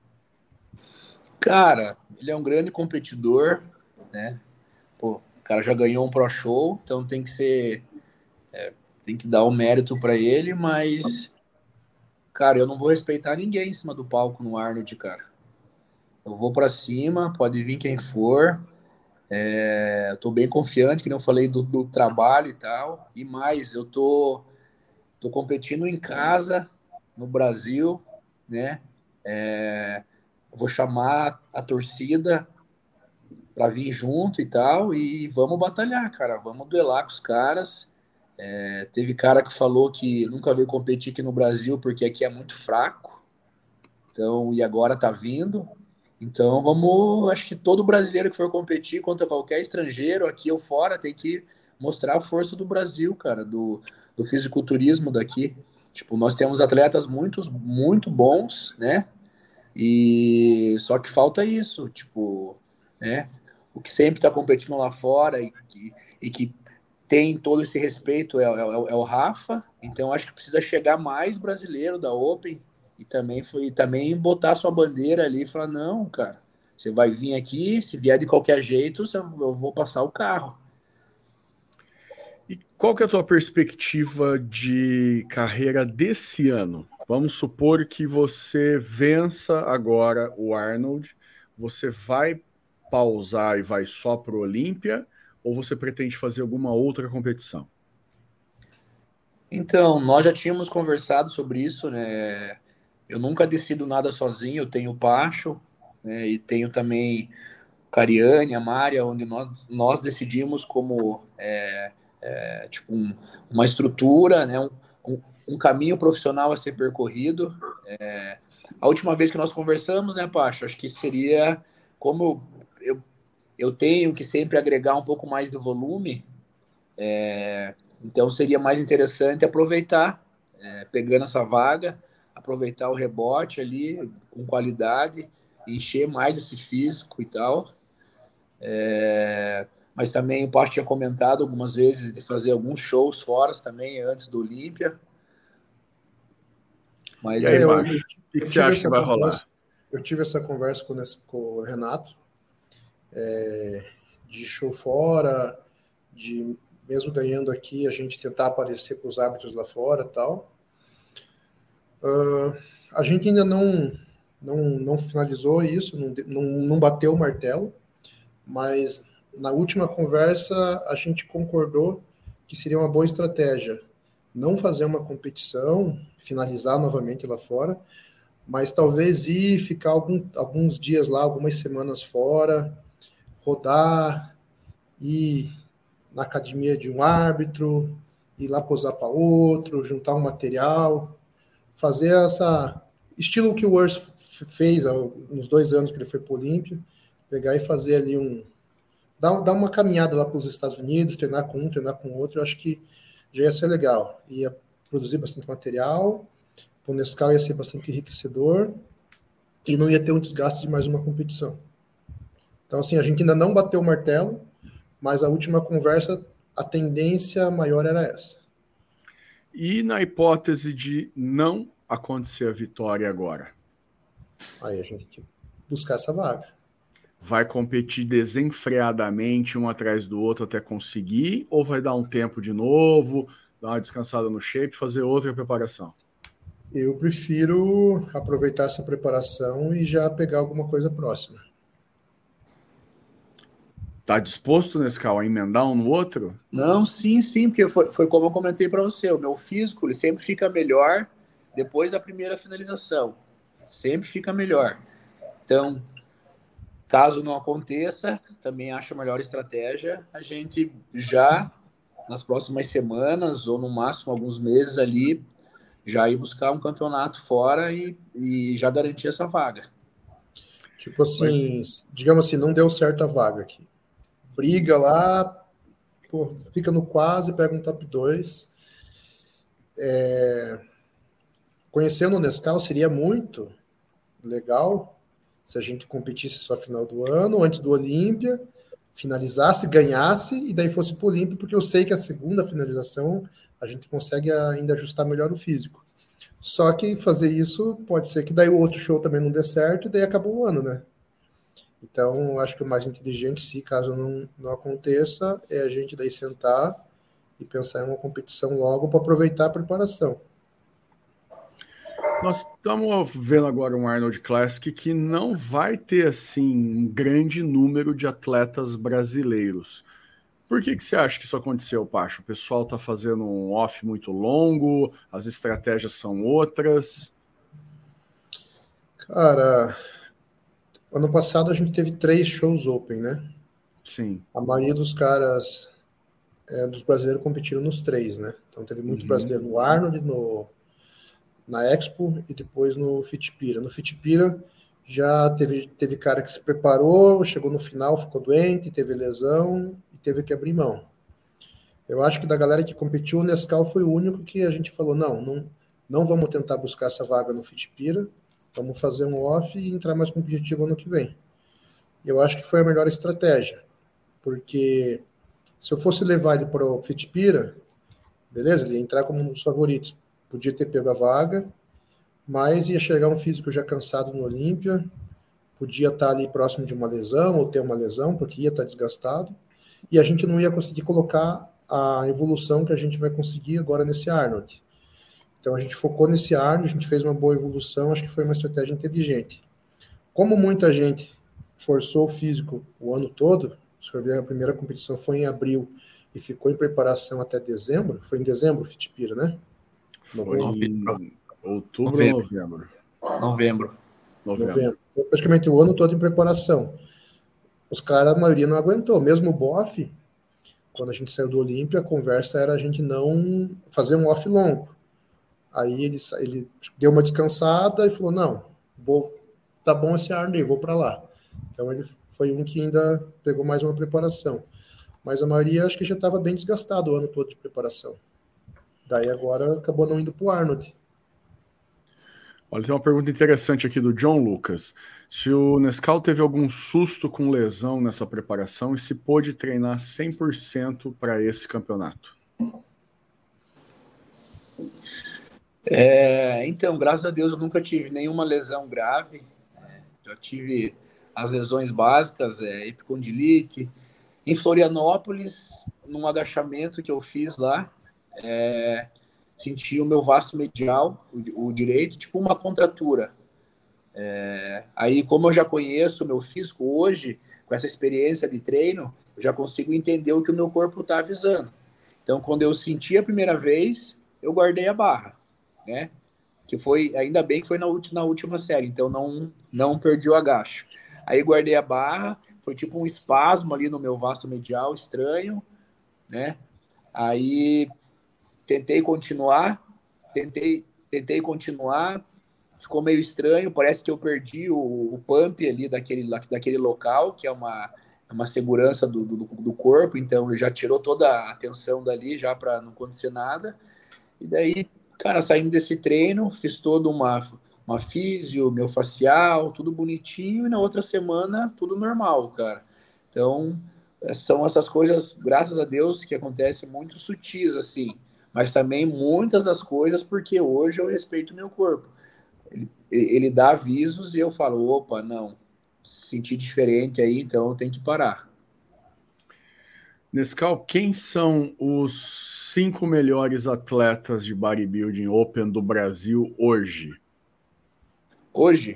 Cara, ele é um grande competidor, né? Pô, o cara já ganhou um Pro Show, então tem que ser... É, tem que dar o mérito para ele, mas... Cara, eu não vou respeitar ninguém em cima do palco no Arnold, cara. Eu vou para cima, pode vir quem for. É, eu tô bem confiante, que não falei do, do trabalho e tal. E mais, eu tô, tô competindo em casa, no Brasil, né? É, vou chamar a torcida para vir junto e tal, e vamos batalhar, cara. Vamos duelar com os caras. É, teve cara que falou que nunca veio competir aqui no Brasil porque aqui é muito fraco. Então, e agora tá vindo. Então, vamos... Acho que todo brasileiro que for competir contra qualquer estrangeiro, aqui ou fora, tem que mostrar a força do Brasil, cara, do, do fisiculturismo daqui. Tipo, nós temos atletas muito, muito bons, né? E só que falta isso, tipo, né? O que sempre tá competindo lá fora e que, e que tem todo esse respeito é, é, é o Rafa. Então, acho que precisa chegar mais brasileiro da Open e também foi também botar sua bandeira ali e falar, não, cara, Você vai vir aqui, se vier de qualquer jeito, eu vou passar o carro. E qual que é a tua perspectiva de carreira desse ano? Vamos supor que você vença agora o Arnold, você vai pausar e vai só para o Olímpia, ou você pretende fazer alguma outra competição? Então, nós já tínhamos conversado sobre isso, né? Eu nunca decido nada sozinho, eu tenho o Pacho, né? E tenho também Cariane, a Mária, onde nós, nós decidimos como é, é, tipo um, uma estrutura, né? Um, um, um caminho profissional a ser percorrido. É, a última vez que nós conversamos, né, Pacho, acho que seria como eu, eu tenho que sempre agregar um pouco mais de volume, é, então seria mais interessante aproveitar, é, pegando essa vaga, aproveitar o rebote ali com qualidade, encher mais esse físico e tal. É, mas também o Pacho tinha comentado algumas vezes de fazer alguns shows fora também antes do Olímpia. Mas E aí, É, eu, Pacho, eu, o que, que eu você tive acha que essa vai rolar? conversa, eu tive essa conversa com, esse- com o Renato, de show fora, de mesmo ganhando aqui, a gente tentar aparecer com os árbitros lá fora e tal. Uh, a gente ainda não, não, não finalizou isso, não, não, não bateu o martelo, mas na última conversa a gente concordou que seria uma boa estratégia não fazer uma competição, finalizar novamente lá fora, mas talvez ir ficar algum, alguns dias lá, algumas semanas fora, rodar, ir na academia de um árbitro, ir lá posar para outro, juntar um material, fazer essa estilo que o Urs fez nos dois anos que ele foi para o Olímpia, pegar e fazer ali um dar, dar uma caminhada lá para os Estados Unidos, treinar com um, treinar com outro, eu acho que já ia ser legal. Ia produzir bastante material, o Nescau ia ser bastante enriquecedor e não ia ter um desgaste de mais uma competição. Então, assim, a gente ainda não bateu o martelo, mas a última conversa, a tendência maior era essa. E na hipótese de não acontecer a vitória agora? Aí a gente tem que buscar essa vaga. Vai competir desenfreadamente um atrás do outro até conseguir, ou vai dar um tempo de novo, dar uma descansada no shape, fazer outra preparação? Eu prefiro aproveitar essa preparação e já pegar alguma coisa próxima. Tá disposto, Nescau, a emendar um no outro? não, sim, sim, porque foi, foi como eu comentei para você, o meu físico ele sempre fica melhor depois da primeira finalização. Sempre fica melhor. Então, caso não aconteça, também acho a melhor estratégia a gente já nas próximas semanas ou no máximo alguns meses ali já ir buscar um campeonato fora e, e já garantir essa vaga. Tipo Mas assim, digamos assim, não deu certo a vaga aqui. Briga lá, pô, fica no quase, pega um top dois. É, conhecendo o Nescau seria muito legal se a gente competisse só final do ano, antes do Olímpia, finalizasse, ganhasse e daí fosse para o Olímpia, porque eu sei que a segunda finalização a gente consegue ainda ajustar melhor o físico. Só que fazer isso pode ser que daí o outro show também não dê certo e daí acabou o ano, né? Então, acho que o mais inteligente, se caso não, não aconteça, é a gente daí sentar e pensar em uma competição logo para aproveitar a preparação. nós estamos vendo agora um Arnold Classic que não vai ter assim um grande número de atletas brasileiros. Por que que você acha que isso aconteceu, Pacho? O pessoal está fazendo um off muito longo, as estratégias são outras. Cara, ano passado a gente teve três shows open, né? Sim. A maioria dos caras, é, dos brasileiros, competiram nos três, né? Então teve muito Uhum. brasileiro no Arnold, no, na Expo e depois no Fitpira. No Fitpira já teve, teve cara que se preparou, chegou no final, ficou doente, teve lesão e teve que abrir mão. Eu acho que da galera que competiu, o Nescau foi o único que a gente falou, não, não, não vamos tentar buscar essa vaga no Fitpira, vamos fazer um off e entrar mais competitivo ano que vem. Eu acho que foi a melhor estratégia, porque se eu fosse levar ele para o Fitpira, beleza, ele ia entrar como um dos favoritos, podia ter pego a vaga, mas ia chegar um físico já cansado no Olímpia, podia estar ali próximo de uma lesão ou ter uma lesão, porque ia estar desgastado, e a gente não ia conseguir colocar a evolução que a gente vai conseguir agora nesse Arnold. Então a gente focou nesse Arnold, a gente fez uma boa evolução, acho que foi uma estratégia inteligente. Como muita gente forçou o físico o ano todo, se for ver, a primeira competição foi em abril e ficou em preparação até dezembro, foi em dezembro o Fitipira, né? Foi Novembro. em outubro ou novembro? Novembro. Novembro. Novembro. Praticamente o ano todo em preparação. Os caras, a maioria não aguentou. Mesmo o Boff, quando a gente saiu do Olímpia, a conversa era a gente não fazer um off longo. Aí ele, ele deu uma descansada e falou, não, vou, tá bom esse Arnold, vou para lá. Então ele foi um que ainda pegou mais uma preparação. Mas a maioria acho que já estava bem desgastado o ano todo de preparação. Daí agora acabou não indo para o Arnold. Olha, tem uma pergunta interessante aqui do John Lucas. Se o Nescau teve algum susto com lesão nessa preparação e se pôde treinar cem por cento para esse campeonato? É, então, graças a Deus eu nunca tive nenhuma lesão grave. Né? Já tive as lesões básicas, é, epicondilite. Em Florianópolis, num agachamento que eu fiz lá, é, senti o meu vasto medial, o, o direito, tipo uma contratura. É, aí, como eu já conheço o meu físico hoje, com essa experiência de treino, eu já consigo entender o que o meu corpo está avisando. Então, quando eu senti a primeira vez, eu guardei a barra, né? Que foi, ainda bem que foi na última, na última série, então não, não perdi o agacho. Aí guardei a barra, foi tipo um espasmo ali no meu vasto medial, estranho, né? Aí tentei continuar, tentei, tentei continuar, ficou meio estranho, parece que eu perdi o, o pump ali daquele, daquele local, que é uma, uma segurança do, do, do corpo, então ele já tirou toda a tensão dali, já para não acontecer nada. E daí, cara, saindo desse treino, fiz toda uma, uma físio, meu facial, tudo bonitinho, e na outra semana, tudo normal, cara. Então, são essas coisas, graças a Deus, que acontecem muito sutis, assim, mas também muitas das coisas porque hoje eu respeito o meu corpo. Ele, ele dá avisos e eu falo, opa, não, senti diferente aí, então eu tenho que parar. Nescau, quem são os cinco melhores atletas de bodybuilding open do Brasil hoje? Hoje?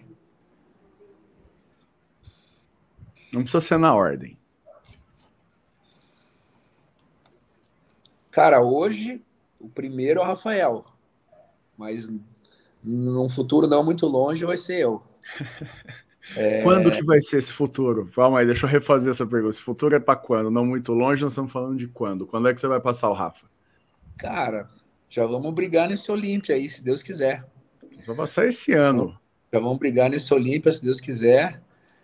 Não precisa ser na ordem. Cara, hoje o primeiro é o Rafael, mas num futuro não muito longe vai ser eu. É... Quando que vai ser esse futuro? Calma aí, deixa eu refazer essa pergunta. Esse futuro é para quando? Não muito longe, nós estamos falando de quando? Quando é que você vai passar o Rafa? Cara, já vamos brigar nesse Olímpia aí, se Deus quiser. Vai passar esse ano. Já vamos brigar nesse Olímpia, se Deus quiser.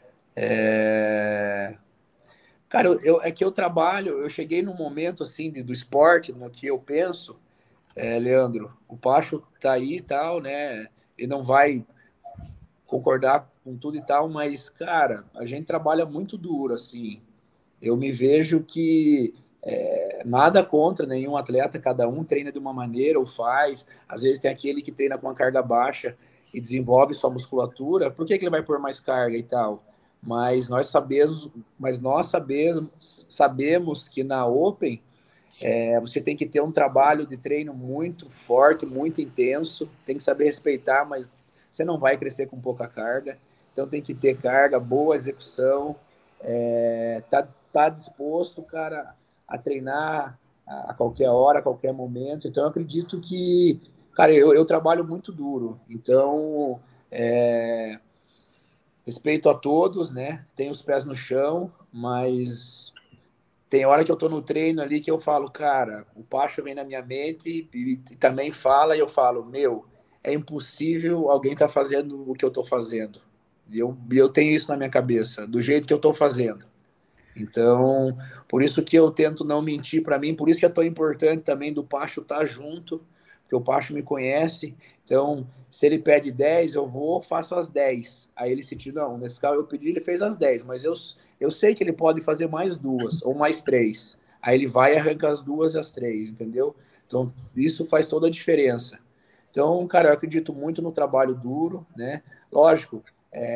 É... Cara, eu, eu, é que eu trabalho, eu cheguei num momento assim de, do esporte, no que eu penso, é, Leandro, o Pacho tá aí e tal, né? Ele não vai concordar com tudo e tal, mas, cara, a gente trabalha muito duro, assim. Eu me vejo que é, nada contra nenhum atleta, cada um treina de uma maneira ou faz. Às vezes tem aquele que treina com uma carga baixa e desenvolve sua musculatura, por que, que ele vai pôr mais carga e tal? Mas nós sabemos, mas nós sabemos, sabemos que na Open é, você tem que ter um trabalho de treino muito forte, muito intenso, tem que saber respeitar, mas você não vai crescer com pouca carga, então tem que ter carga, boa execução, é, tá, tá disposto, cara, a treinar a qualquer hora, a qualquer momento. Então eu acredito que, cara, eu, eu trabalho muito duro, então é, respeito a todos, né? Tenho os pés no chão, mas tem hora que eu tô no treino ali que eu falo, cara, o Pacho vem na minha mente e, e também fala e eu falo, meu, é impossível alguém tá fazendo o que eu tô fazendo. E eu, eu tenho isso na minha cabeça, do jeito que eu tô fazendo. Então, por isso que eu tento não mentir para mim, por isso que é tão importante também do Pacho estar junto, porque o Pacho me conhece. Então, se ele pede dez, eu vou, faço as dez. Aí ele se diz, não, nesse caso eu pedi, ele fez as dez, mas eu, eu sei que ele pode fazer mais duas ou mais três. Aí ele vai e arranca as duas e as três, entendeu? Então, isso faz toda a diferença. Então, cara, eu acredito muito no trabalho duro, né? Lógico, é,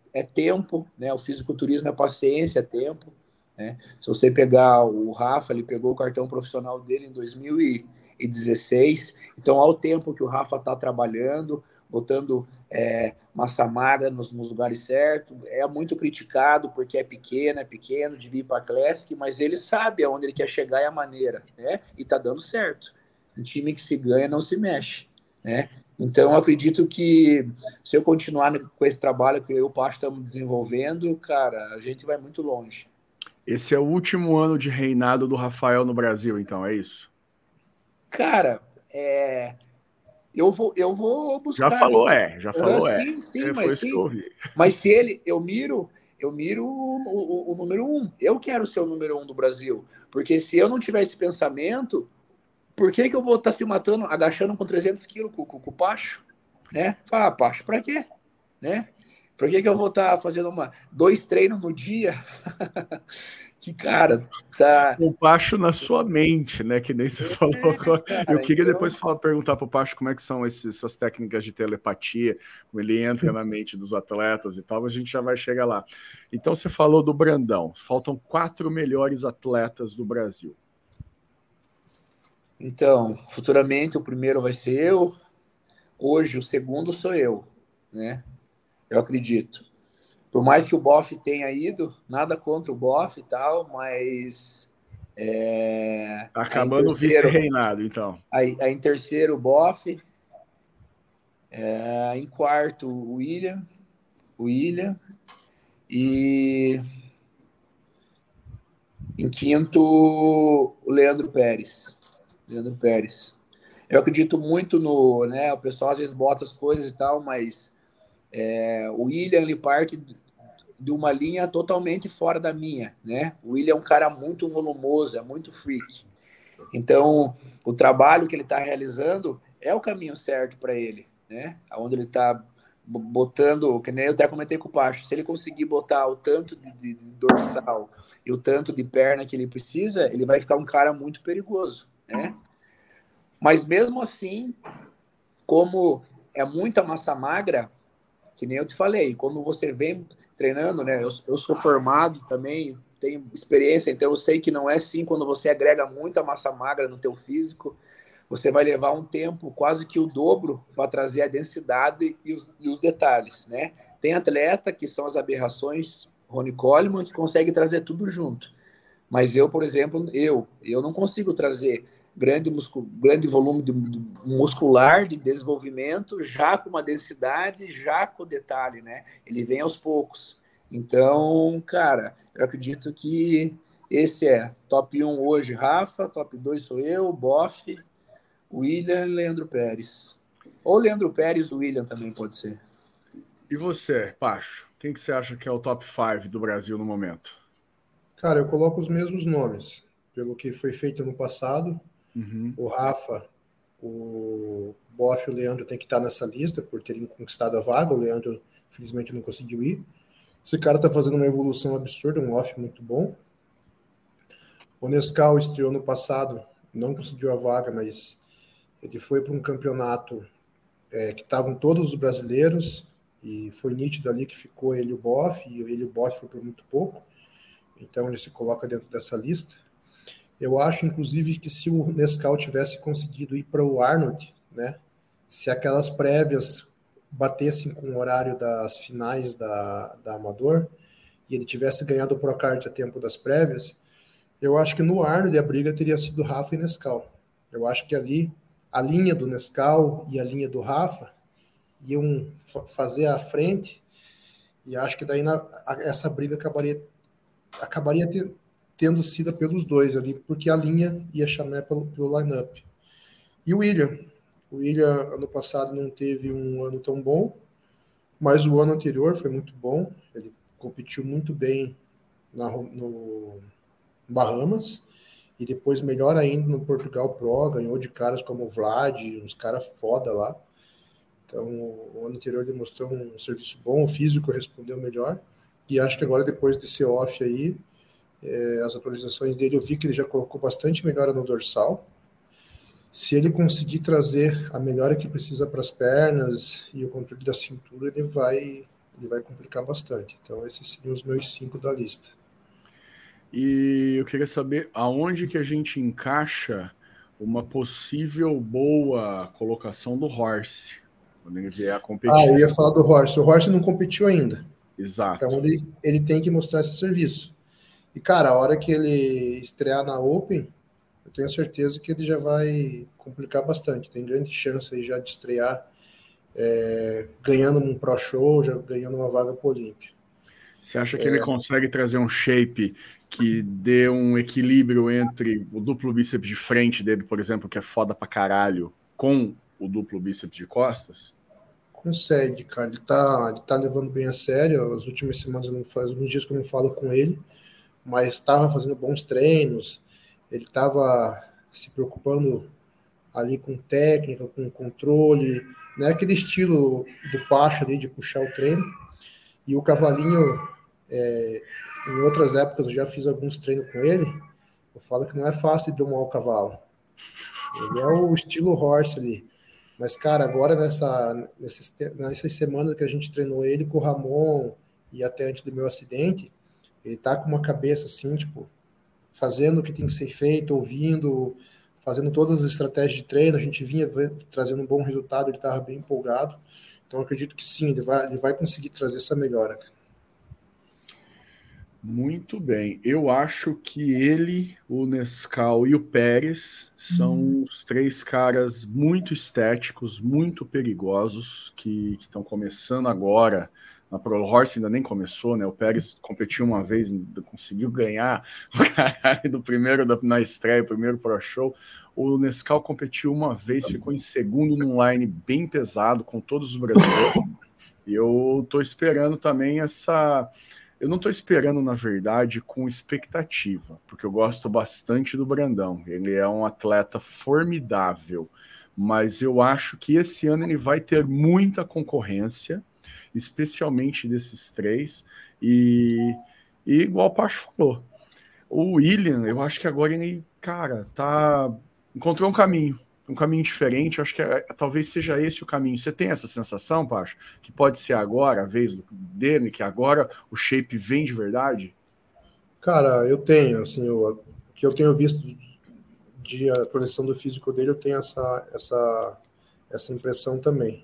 é tempo, né? O fisiculturismo é paciência, é tempo, né? Se você pegar o Rafa, ele pegou o cartão profissional dele em dois mil e dezesseis, então ao tempo que o Rafa está trabalhando, botando é, massa magra nos, nos lugares certos, é muito criticado porque é pequeno, é pequeno, de vir para a Classic, mas ele sabe aonde ele quer chegar e a maneira, né? E tá dando certo. Um time que se ganha não se mexe, né? Então, eu acredito que se eu continuar com esse trabalho que eu e o Pacho estamos desenvolvendo, cara, a gente vai muito longe. Esse é o último ano de reinado do Rafael no Brasil, então, é isso? Cara, é... eu, vou, eu vou buscar... Já falou é, já falou uh, é. Sim, sim, é foi mas isso sim. que eu ouvi. Mas se ele... Eu miro, eu miro o, o, o número um. Eu quero ser o número um do Brasil. Porque se eu não tiver esse pensamento, por que, que eu vou estar se matando, agachando com trezentos quilos com, com, com o Pacho? Né? Fala, Pacho, pra quê? Né? Por que, que eu vou estar fazendo uma, dois treinos no dia? Que, cara, tá... O Pacho na sua mente, né? Que nem você é, falou agora. Cara, eu queria então... depois falar, perguntar para o Pacho como é que são esses, essas técnicas de telepatia, como ele entra na mente dos atletas e tal, mas a gente já vai chegar lá. Então você falou do Brandão. Faltam quatro melhores atletas do Brasil. Então, futuramente o primeiro vai ser eu. Hoje o segundo sou eu, né? Eu acredito. Por mais que o Boff tenha ido, nada contra o Boff e tal, mas é, tá acabando o vice-reinado, então. Aí, aí em terceiro, o Boff. É, em quarto, o William. O William. E em quinto, o Leandro Pérez. Leandro Pérez. Eu acredito muito no, né? O pessoal às vezes bota as coisas e tal, mas é, o William ele parte de uma linha totalmente fora da minha, né? O William é um cara muito volumoso, é muito freak. Então, o trabalho que ele está realizando é o caminho certo para ele, né? Onde ele está botando, que nem eu até comentei com o Pacho, se ele conseguir botar o tanto de, de, de dorsal e o tanto de perna que ele precisa, ele vai ficar um cara muito perigoso, né? Mas mesmo assim, como é muita massa magra, que nem eu te falei, como você vem treinando, né? Eu, eu sou formado também, tenho experiência, então eu sei que não é assim quando você agrega muita massa magra no teu físico, você vai levar um tempo quase que o dobro para trazer a densidade e os, e os detalhes, né? Tem atleta que são as aberrações, Ronnie Coleman, que consegue trazer tudo junto. Mas eu, por exemplo, eu, eu não consigo trazer grande, muscul grande volume de, de muscular de desenvolvimento, já com uma densidade, já com detalhe, né? Ele vem aos poucos. Então, cara, eu acredito que esse é top um hoje, Rafa, top dois sou eu, Boff, William e Leandro Pérez. Ou Leandro Pérez, o William também pode ser. E você, Pacho? Quem que você acha que é o top cinco do Brasil no momento? Cara, eu coloco os mesmos nomes, pelo que foi feito no passado. Uhum. O Rafa, o Boff e o Leandro tem que estar nessa lista por terem conquistado a vaga. O Leandro, infelizmente, não conseguiu ir. Esse cara tá fazendo uma evolução absurda, um off muito bom. O Nescau estreou no passado, não conseguiu a vaga, mas ele foi para um campeonato é, que estavam todos os brasileiros e foi nítido ali que ficou ele e o Boff, e ele e o Boff foi por muito pouco. Então ele se coloca dentro dessa lista. Eu acho, inclusive, que se o Nescau tivesse conseguido ir para o Arnold, né, se aquelas prévias batessem com o horário das finais da, da Amador e ele tivesse ganhado o Procard a tempo das prévias, eu acho que no Arnold a briga teria sido Rafa e Nescau. Eu acho que ali a linha do Nescau e a linha do Rafa iam fazer a frente e acho que daí na, essa briga acabaria acabaria ter, tendo sido pelos dois ali, porque a linha ia chamar pelo, pelo line-up. E o William. O William, ano passado, não teve um ano tão bom, mas o ano anterior foi muito bom. Ele competiu muito bem na, no Bahamas, e depois melhor ainda no Portugal Pro, ganhou de caras como o Vlad, uns caras foda lá. Então, o ano anterior ele mostrou um serviço bom, o físico respondeu melhor, e acho que agora, depois desse off aí, é, as atualizações dele, eu vi que ele já colocou bastante melhora no dorsal. Se ele conseguir trazer a melhora que precisa para as pernas e o controle da cintura, ele vai, ele vai complicar bastante. Então, esses seriam os meus cinco da lista. E eu queria saber aonde que a gente encaixa uma possível boa colocação do Horse, quando ele vier a competir. Ah, eu ia falar do Horse. O Horse não competiu ainda. Exato. Então, ele, ele tem que mostrar esse serviço. E, cara, a hora que ele estrear na Open, eu tenho certeza que ele já vai complicar bastante. Tem grande chance aí já de estrear é, ganhando um Pro Show, já ganhando uma vaga pro Olímpia. Você acha que é... ele consegue trazer um shape que dê um equilíbrio entre o duplo bíceps de frente dele, por exemplo, que é foda pra caralho, com o duplo bíceps de costas? Consegue, cara. Ele tá, ele tá levando bem a sério. As últimas semanas, não faz uns dias que eu não falo com ele, mas estava fazendo bons treinos. Ele estava se preocupando ali com técnica, com controle, não é aquele estilo do Pacho ali de puxar o treino. E o Cavalinho, é, em outras épocas eu já fiz alguns treinos com ele, eu falo que não é fácil de domar o cavalo. Ele é o estilo horse ali. Mas, cara, agora nessa, nessas, nessas semanas que a gente treinou ele com o Ramon e até antes do meu acidente, ele tá com uma cabeça assim, tipo, fazendo o que tem que ser feito, ouvindo, fazendo todas as estratégias de treino. A gente vinha trazendo um bom resultado, ele estava bem empolgado. Então, eu acredito que sim, ele vai, ele vai conseguir trazer essa melhora. Muito bem. Eu acho que ele, o Nescau e o Pérez são uhum. os três caras muito estéticos, muito perigosos, que estão começando agora. Na Pro Horse ainda nem começou, né? O Pérez competiu uma vez, conseguiu ganhar o caralho do primeiro da, na estreia, o primeiro Pro Show. O Nescau competiu uma vez, ficou em segundo num line bem pesado, com todos os brasileiros. E eu tô esperando também essa... Eu não estou esperando, na verdade, com expectativa, porque eu gosto bastante do Brandão. Ele é um atleta formidável, mas eu acho que esse ano ele vai ter muita concorrência, especialmente desses três, e, e igual o Pacho falou, o William, eu acho que agora ele, cara, tá, encontrou um caminho. Um caminho diferente, eu acho que é, talvez seja esse o caminho. Você tem essa sensação, Pacho, que pode ser agora a vez dele, que agora o shape vem de verdade? Cara, eu tenho, assim, o que eu tenho visto de a progressão do físico dele, eu tenho essa, essa, essa impressão também.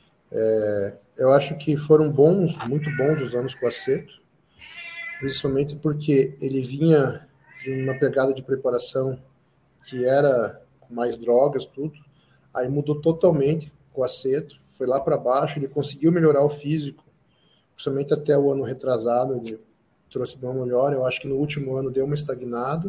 É, eu acho que foram bons, muito bons os anos com o Aceto, principalmente porque ele vinha de uma pegada de preparação que era com mais drogas, tudo. Aí mudou totalmente com o Aceto, foi lá para baixo, ele conseguiu melhorar o físico, principalmente até o ano retrasado, ele trouxe uma melhora. Eu acho que no último ano deu uma estagnada,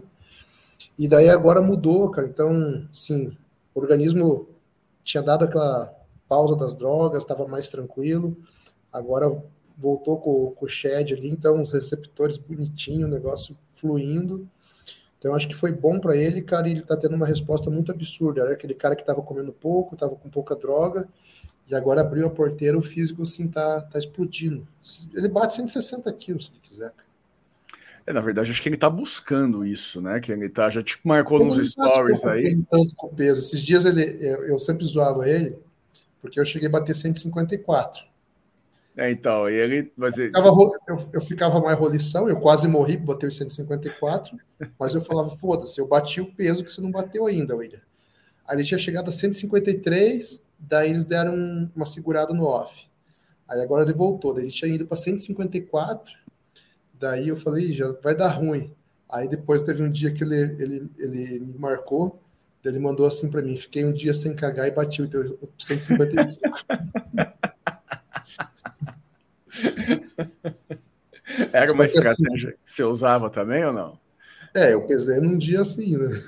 e daí agora mudou, cara. Então, sim, o organismo tinha dado aquela pausa das drogas, estava mais tranquilo, agora voltou com, com o Shed ali, então os receptores bonitinho, o negócio fluindo. Então, acho que foi bom para ele, cara, e ele tá tendo uma resposta muito absurda. Era aquele cara que tava comendo pouco, tava com pouca droga, e agora abriu a porteira, o físico, assim, tá, tá explodindo. Ele bate cento e sessenta quilos, se ele quiser, cara. É, na verdade, acho que ele tá buscando isso, né? Que ele tá, já tipo, marcou nos stories aí. Tanto com peso. Esses dias ele, eu, eu sempre zoava ele, porque eu cheguei a bater cento e cinquenta e quatro. É, então, ele... Mas ele... Eu, ficava, eu, eu ficava mais rolição, eu quase morri, botei os cento e cinquenta e quatro, mas eu falava, foda-se, eu bati o peso que você não bateu ainda, William. Aí ele tinha chegado a cento e cinquenta e três, daí eles deram uma segurada no off. Aí agora ele voltou, daí ele tinha ido para cento e cinquenta e quatro, daí eu falei, já vai dar ruim. Aí depois teve um dia que ele, ele, ele me marcou, daí ele mandou assim para mim, fiquei um dia sem cagar e bati o teu cento e cinquenta e cinco. Era uma estratégia que você usava também ou não? É, eu pesei num dia assim, né?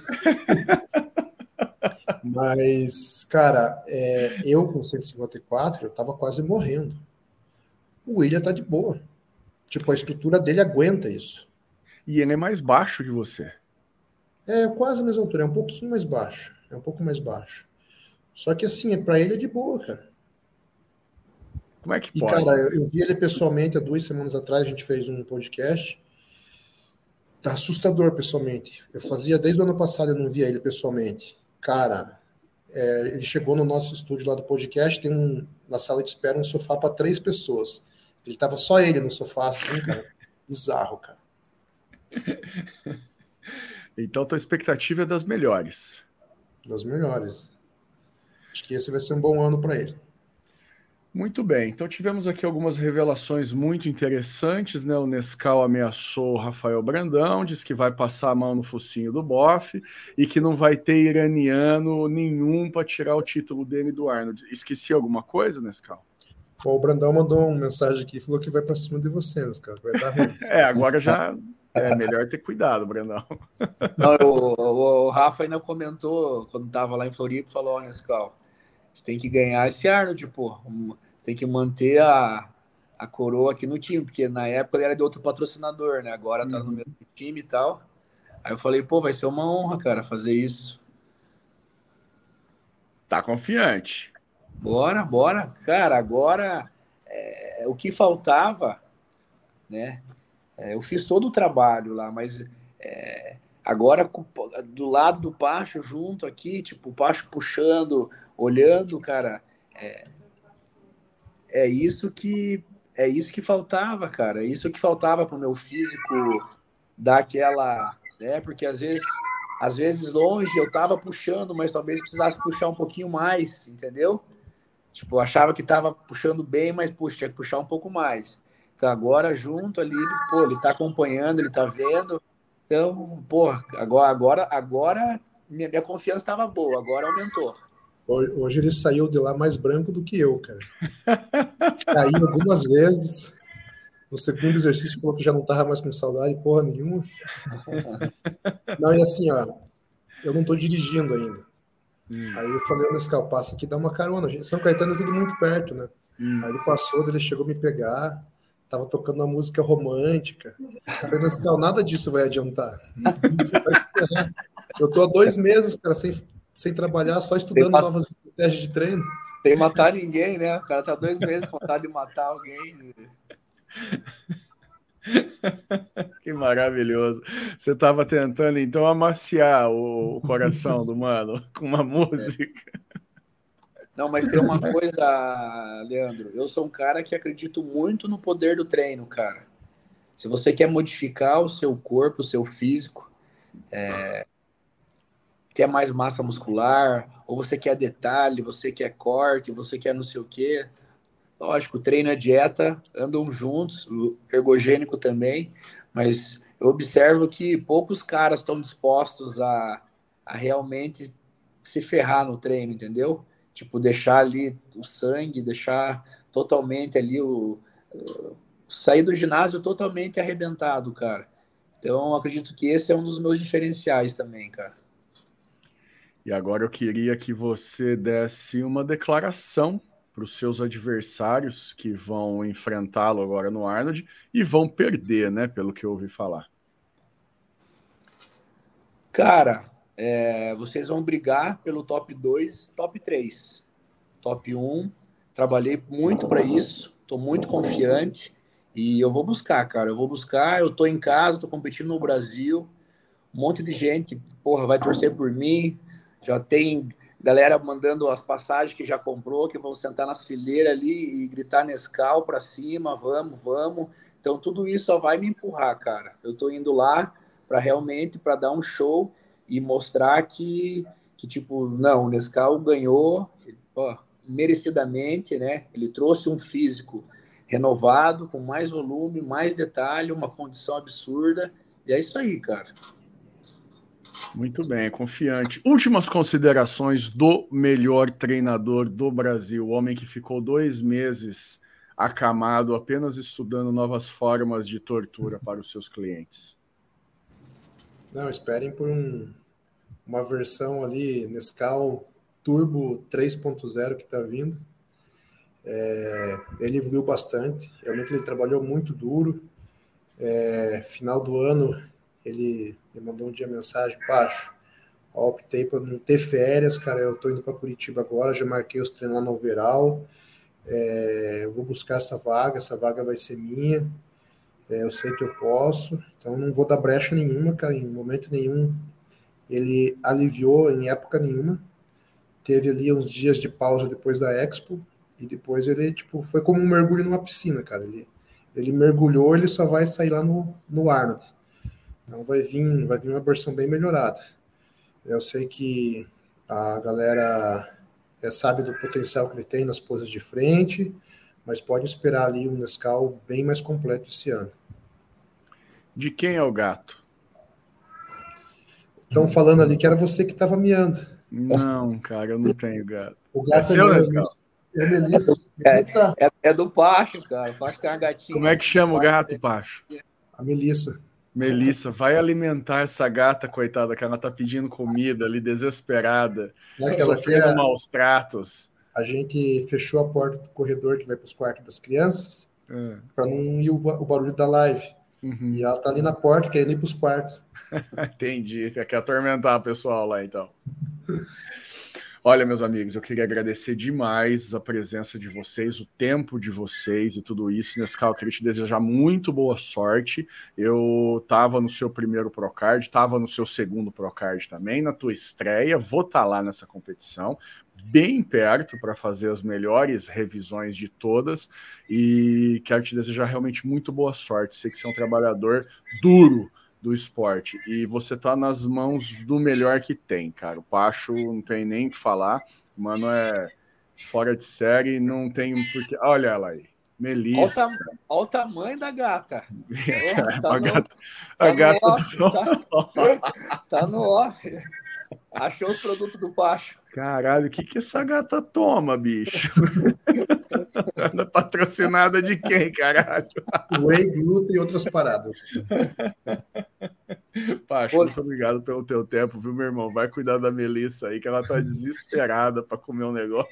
Mas, cara, é, eu com cento e cinquenta e quatro, eu tava quase morrendo. O William tá de boa. Tipo, a estrutura dele aguenta isso. E ele é mais baixo que você. É quase a mesma altura, é um pouquinho mais baixo. É um pouco mais baixo. Só que assim, pra ele é de boa, cara. Como é que e, pode? E, cara, eu, eu vi ele pessoalmente há duas semanas atrás, a gente fez um podcast. Tá assustador pessoalmente. Eu fazia, desde o ano passado, eu não via ele pessoalmente. Cara, é, ele chegou no nosso estúdio lá do podcast, tem um, na sala de espera um sofá para três pessoas. Ele tava só ele no sofá, assim, cara. Bizarro, cara. Então, tua expectativa é das melhores. Das melhores. Acho que esse vai ser um bom ano para ele. Muito bem, então tivemos aqui algumas revelações muito interessantes, né? O Nescau ameaçou o Rafael Brandão, disse que vai passar a mão no focinho do bofe e que não vai ter iraniano nenhum para tirar o título dele do Arnold. Esqueci alguma coisa, Nescau? Bom, o Brandão mandou uma mensagem aqui e falou que vai para cima de você, Nescau. Vai dar ruim. É, agora já é melhor ter cuidado, Brandão. Não, o, o, o Rafa ainda comentou, quando estava lá em Floripa, falou, ó, Nescau, você tem que ganhar esse Arnold, pô. Você tem que manter a, a coroa aqui no time, porque na época ele era de outro patrocinador, né? Agora tá no mesmo time e tal. Aí eu falei, pô, vai ser uma honra, cara, fazer isso. Tá confiante. Bora, bora. Cara, agora é, o que faltava, né? É, eu fiz todo o trabalho lá, mas é, agora do lado do Pacho, junto aqui, tipo, o Pacho puxando, olhando, cara, é, é isso que é isso que faltava, cara. É isso que faltava pro meu físico dar aquela, né? Porque às vezes, às vezes longe eu tava puxando, mas talvez precisasse puxar um pouquinho mais, entendeu? Tipo, eu achava que tava puxando bem, mas puxa, tinha que puxar um pouco mais. Então agora junto ali, ele, pô, ele tá acompanhando, ele tá vendo. Então, pô, agora agora agora minha, minha confiança estava boa, agora aumentou. Hoje ele saiu de lá mais branco do que eu, cara. Caiu algumas vezes. No segundo exercício falou que já não tava mais com saudade, porra nenhuma. Não, e assim, ó, eu não tô dirigindo ainda. Hum. Aí eu falei, Nescau, passa aqui, dá uma carona. São Caetano é tudo muito perto, né? Hum. Aí ele passou, ele chegou a me pegar, tava tocando uma música romântica. Eu falei, Nescau, nada disso vai adiantar. Você vai esperar. Eu tô há dois meses, cara, sem, sem trabalhar, só estudando mat... novas estratégias de treino. Sem matar ninguém, né? O cara tá dois meses com vontade de matar alguém. Que maravilhoso. Você estava tentando, então, amaciar o coração do mano com uma música. Não, mas tem uma coisa, Leandro. Eu sou um cara que acredito muito no poder do treino, cara. Se você quer modificar o seu corpo, o seu físico, é... ter mais massa muscular, ou você quer detalhe, você quer corte, você quer não sei o quê. Lógico, treino e dieta andam juntos, o ergogênico também, mas eu observo que poucos caras estão dispostos a, a realmente se ferrar no treino, entendeu? Tipo, deixar ali o sangue, deixar totalmente ali o... o sair do ginásio totalmente arrebentado, cara. Então, eu acredito que esse é um dos meus diferenciais também, cara. E agora eu queria que você desse uma declaração para os seus adversários que vão enfrentá-lo agora no Arnold e vão perder, né? Pelo que eu ouvi falar. Cara, é, vocês vão brigar pelo top dois, top três. Top um, trabalhei muito para isso, estou muito confiante e eu vou buscar, cara. Eu vou buscar, eu estou em casa, estou competindo no Brasil, um monte de gente, porra, vai torcer por mim. Já tem galera mandando as passagens que já comprou, que vão sentar nas fileiras ali e gritar Nescau para cima, vamos, vamos. Então tudo isso só vai me empurrar, cara. Eu tô indo lá para realmente para dar um show e mostrar que, que tipo, não, o Nescau ganhou, ó, merecidamente, né? Ele trouxe um físico renovado, com mais volume, mais detalhe, uma condição absurda. E é isso aí, cara. Muito bem, confiante. Últimas considerações do melhor treinador do Brasil, o homem que ficou dois meses acamado, apenas estudando novas formas de tortura para os seus clientes. Não, esperem por um, uma versão ali, Nescau Turbo três ponto zero que está vindo. É, ele evoluiu bastante, realmente ele trabalhou muito duro. É, final do ano, ele me mandou um dia mensagem, Pacho, ó, optei por não ter férias, cara, eu tô indo para Curitiba agora, já marquei os treinos lá no overall, é, eu vou buscar essa vaga, essa vaga vai ser minha, é, eu sei que eu posso, então não vou dar brecha nenhuma, cara, em momento nenhum. Ele aliviou em época nenhuma, teve ali uns dias de pausa depois da Expo, E depois ele, tipo, foi como um mergulho numa piscina, cara. Ele, ele mergulhou, ele só vai sair lá no, no Arnold. Então vai vir, vai vir uma versão bem melhorada. Eu sei que a galera é, sabe do potencial que ele tem nas poses de frente, mas pode esperar ali um Nescau bem mais completo esse ano. De quem é o gato? Estão falando ali que era você que estava miando. Não, cara, eu não tenho gato. O gato é seu, é, Nescau? É Melissa. É, é, é do Pacho, cara. O Pacho tem uma gatinha. Como é que chama o gato, Pacho? A Melissa. Melissa, vai alimentar essa gata, coitada, que ela tá pedindo comida ali, desesperada, Não é que ela sofrendo quer... maus tratos. A gente fechou a porta do corredor que vai para os quartos das crianças, é. para não ir o, o barulho da live. Uhum. E ela tá ali na porta, querendo ir para os quartos. Entendi, quer atormentar o pessoal lá, então. Olha, meus amigos, eu queria agradecer demais a presença de vocês, o tempo de vocês e tudo isso. Nescau, eu queria te desejar muito boa sorte. Eu estava no seu primeiro Procard, estava no seu segundo Procard também, na tua estreia. Vou estar tá lá nessa competição, bem perto para fazer as melhores revisões de todas. E quero te desejar realmente muito boa sorte. Sei que você é um trabalhador duro do esporte, e você tá nas mãos do melhor que tem, cara. O Pacho não tem nem o que falar, mano, é fora de série, não tem porque... Olha ela aí, Melissa. Olha, olha o tamanho da gata. Oh, tá a no, gata, a tá gata no off, do... tá, tá no off. Achou os produtos do Pacho. Caralho, o que que essa gata toma, bicho? Ela é patrocinada de quem, caralho? Whey, glúten e outras paradas. Pacho, muito obrigado pelo teu tempo, viu, meu irmão? Vai cuidar da Melissa aí, que ela tá desesperada para comer um negócio.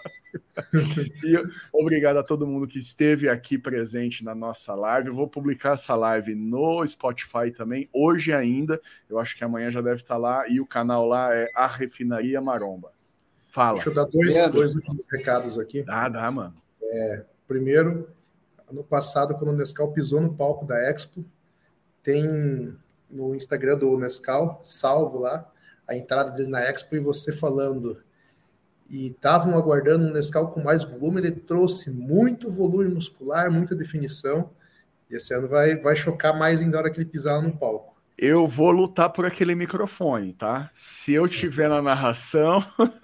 E obrigado a todo mundo que esteve aqui presente na nossa live. Eu vou publicar essa live no Spotify também, hoje ainda. Eu acho que amanhã já deve estar lá. E o canal lá é A Refinaria Maromba. Fala. Deixa eu dar dois, dois últimos recados aqui. Ah, dá, mano. É, primeiro, ano passado, quando o Nescau pisou no palco da Expo, tem no Instagram do Nescau, salvo lá, a entrada dele na Expo e você falando. E estavam aguardando um Nescau com mais volume, ele trouxe muito volume muscular, muita definição, e esse ano vai, vai chocar mais ainda na hora que ele pisar no palco. Eu vou lutar por aquele microfone, tá? Se eu tiver na narração,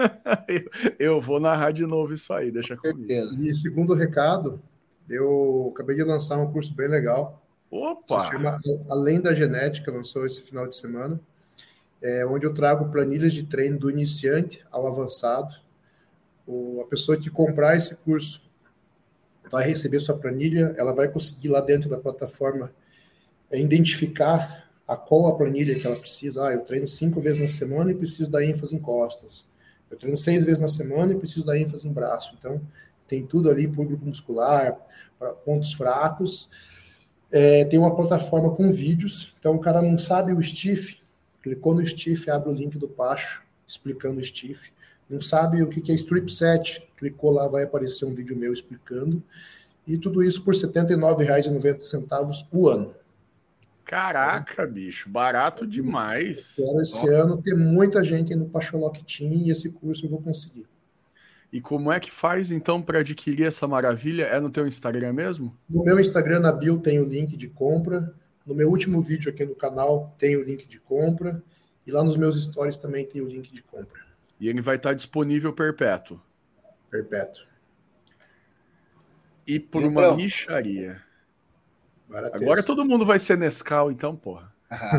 eu vou narrar de novo isso aí, deixa comigo. E segundo recado, eu acabei de lançar um curso bem legal. Opa! Se chama Além da Genética, lançou esse final de semana, é, onde eu trago planilhas de treino do iniciante ao avançado. O, a pessoa que comprar esse curso vai receber sua planilha, ela vai conseguir lá dentro da plataforma é, identificar a qual a planilha que ela precisa. Ah, eu treino cinco vezes na semana e preciso dar ênfase em costas. Eu treino seis vezes na semana e preciso dar ênfase em braço. Então, tem tudo ali, público muscular, para pontos fracos. É, tem uma plataforma com vídeos, então o cara não sabe o stiff, clicou no stiff, abre o link do Pacho, explicando o stiff. Não sabe o que é strip set, clicou lá, vai aparecer um vídeo meu explicando. E tudo isso por setenta e nove reais e noventa centavos o ano. Caraca, bicho, barato demais. Quero esse Nossa. ano ter muita gente indo para Xoloc Team e esse curso eu vou conseguir. E como é que faz, então, para adquirir essa maravilha? É no teu Instagram mesmo? No meu Instagram, na bio, tem o link de compra. No meu último vídeo aqui no canal, tem o link de compra. E lá nos meus stories também tem o link de compra. E ele vai estar disponível perpétuo? Perpétuo. E por uma então, micharia. Agora todo mundo vai ser Nescau, então, porra.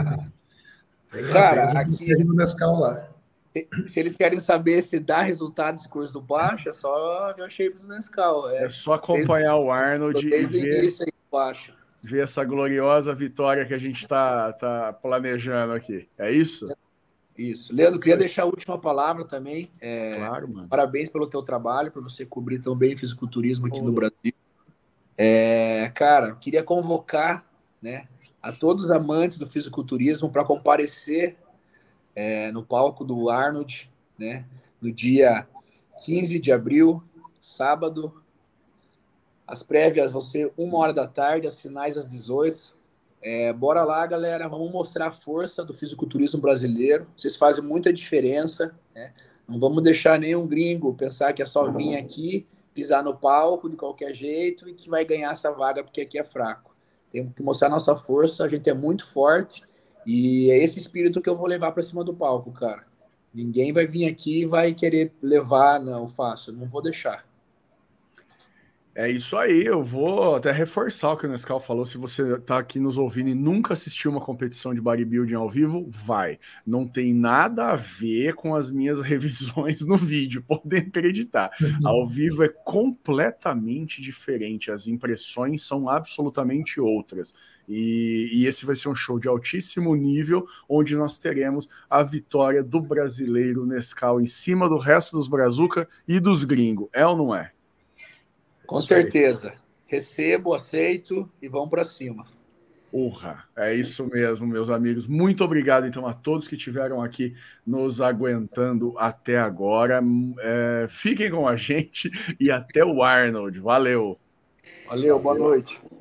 Cara, aqui... no Nescau lá. Se eles querem saber se dá resultado esse curso do Pacho, é só ver o shape do Nescau. É, é só acompanhar desde, o Arnold e ver, início aí, ver essa gloriosa vitória que a gente está tá planejando aqui. É isso? Isso. Leandro, queria deixar a última palavra também. É, claro, mano. Parabéns pelo teu trabalho, por você cobrir tão bem o fisiculturismo aqui oh. no Brasil. É, cara, queria convocar, né, a todos os amantes do fisiculturismo para comparecer É, no palco do Arnold, né, no dia quinze de abril, sábado. As prévias vão ser uma hora da tarde, as finais às dezoito. É, bora lá, galera, vamos mostrar a força do fisiculturismo brasileiro. Vocês fazem muita diferença, né? Não vamos deixar nenhum gringo pensar que é só vir aqui pisar no palco de qualquer jeito e que vai ganhar essa vaga porque aqui é fraco. Temos que mostrar nossa força, a gente é muito forte e é esse espírito que eu vou levar para cima do palco, cara. Ninguém vai vir aqui e vai querer levar, não, fácil, não vou deixar. É isso aí, eu vou até reforçar o que o Nescau falou. Se você está aqui nos ouvindo e nunca assistiu uma competição de bodybuilding ao vivo, vai. Não tem nada a ver com as minhas revisões no vídeo, podem acreditar. Ao vivo é completamente diferente, as impressões são absolutamente outras. E, e esse vai ser um show de altíssimo nível, onde nós teremos a vitória do brasileiro Nescau em cima do resto dos brazuca e dos gringos. É ou não é? Com certeza. Recebo, aceito e vamos para cima. Urra, é isso mesmo, meus amigos. Muito obrigado, então, a todos que estiveram aqui nos aguentando até agora. É, fiquem com a gente e até o Arnold. Valeu. Valeu, boa noite.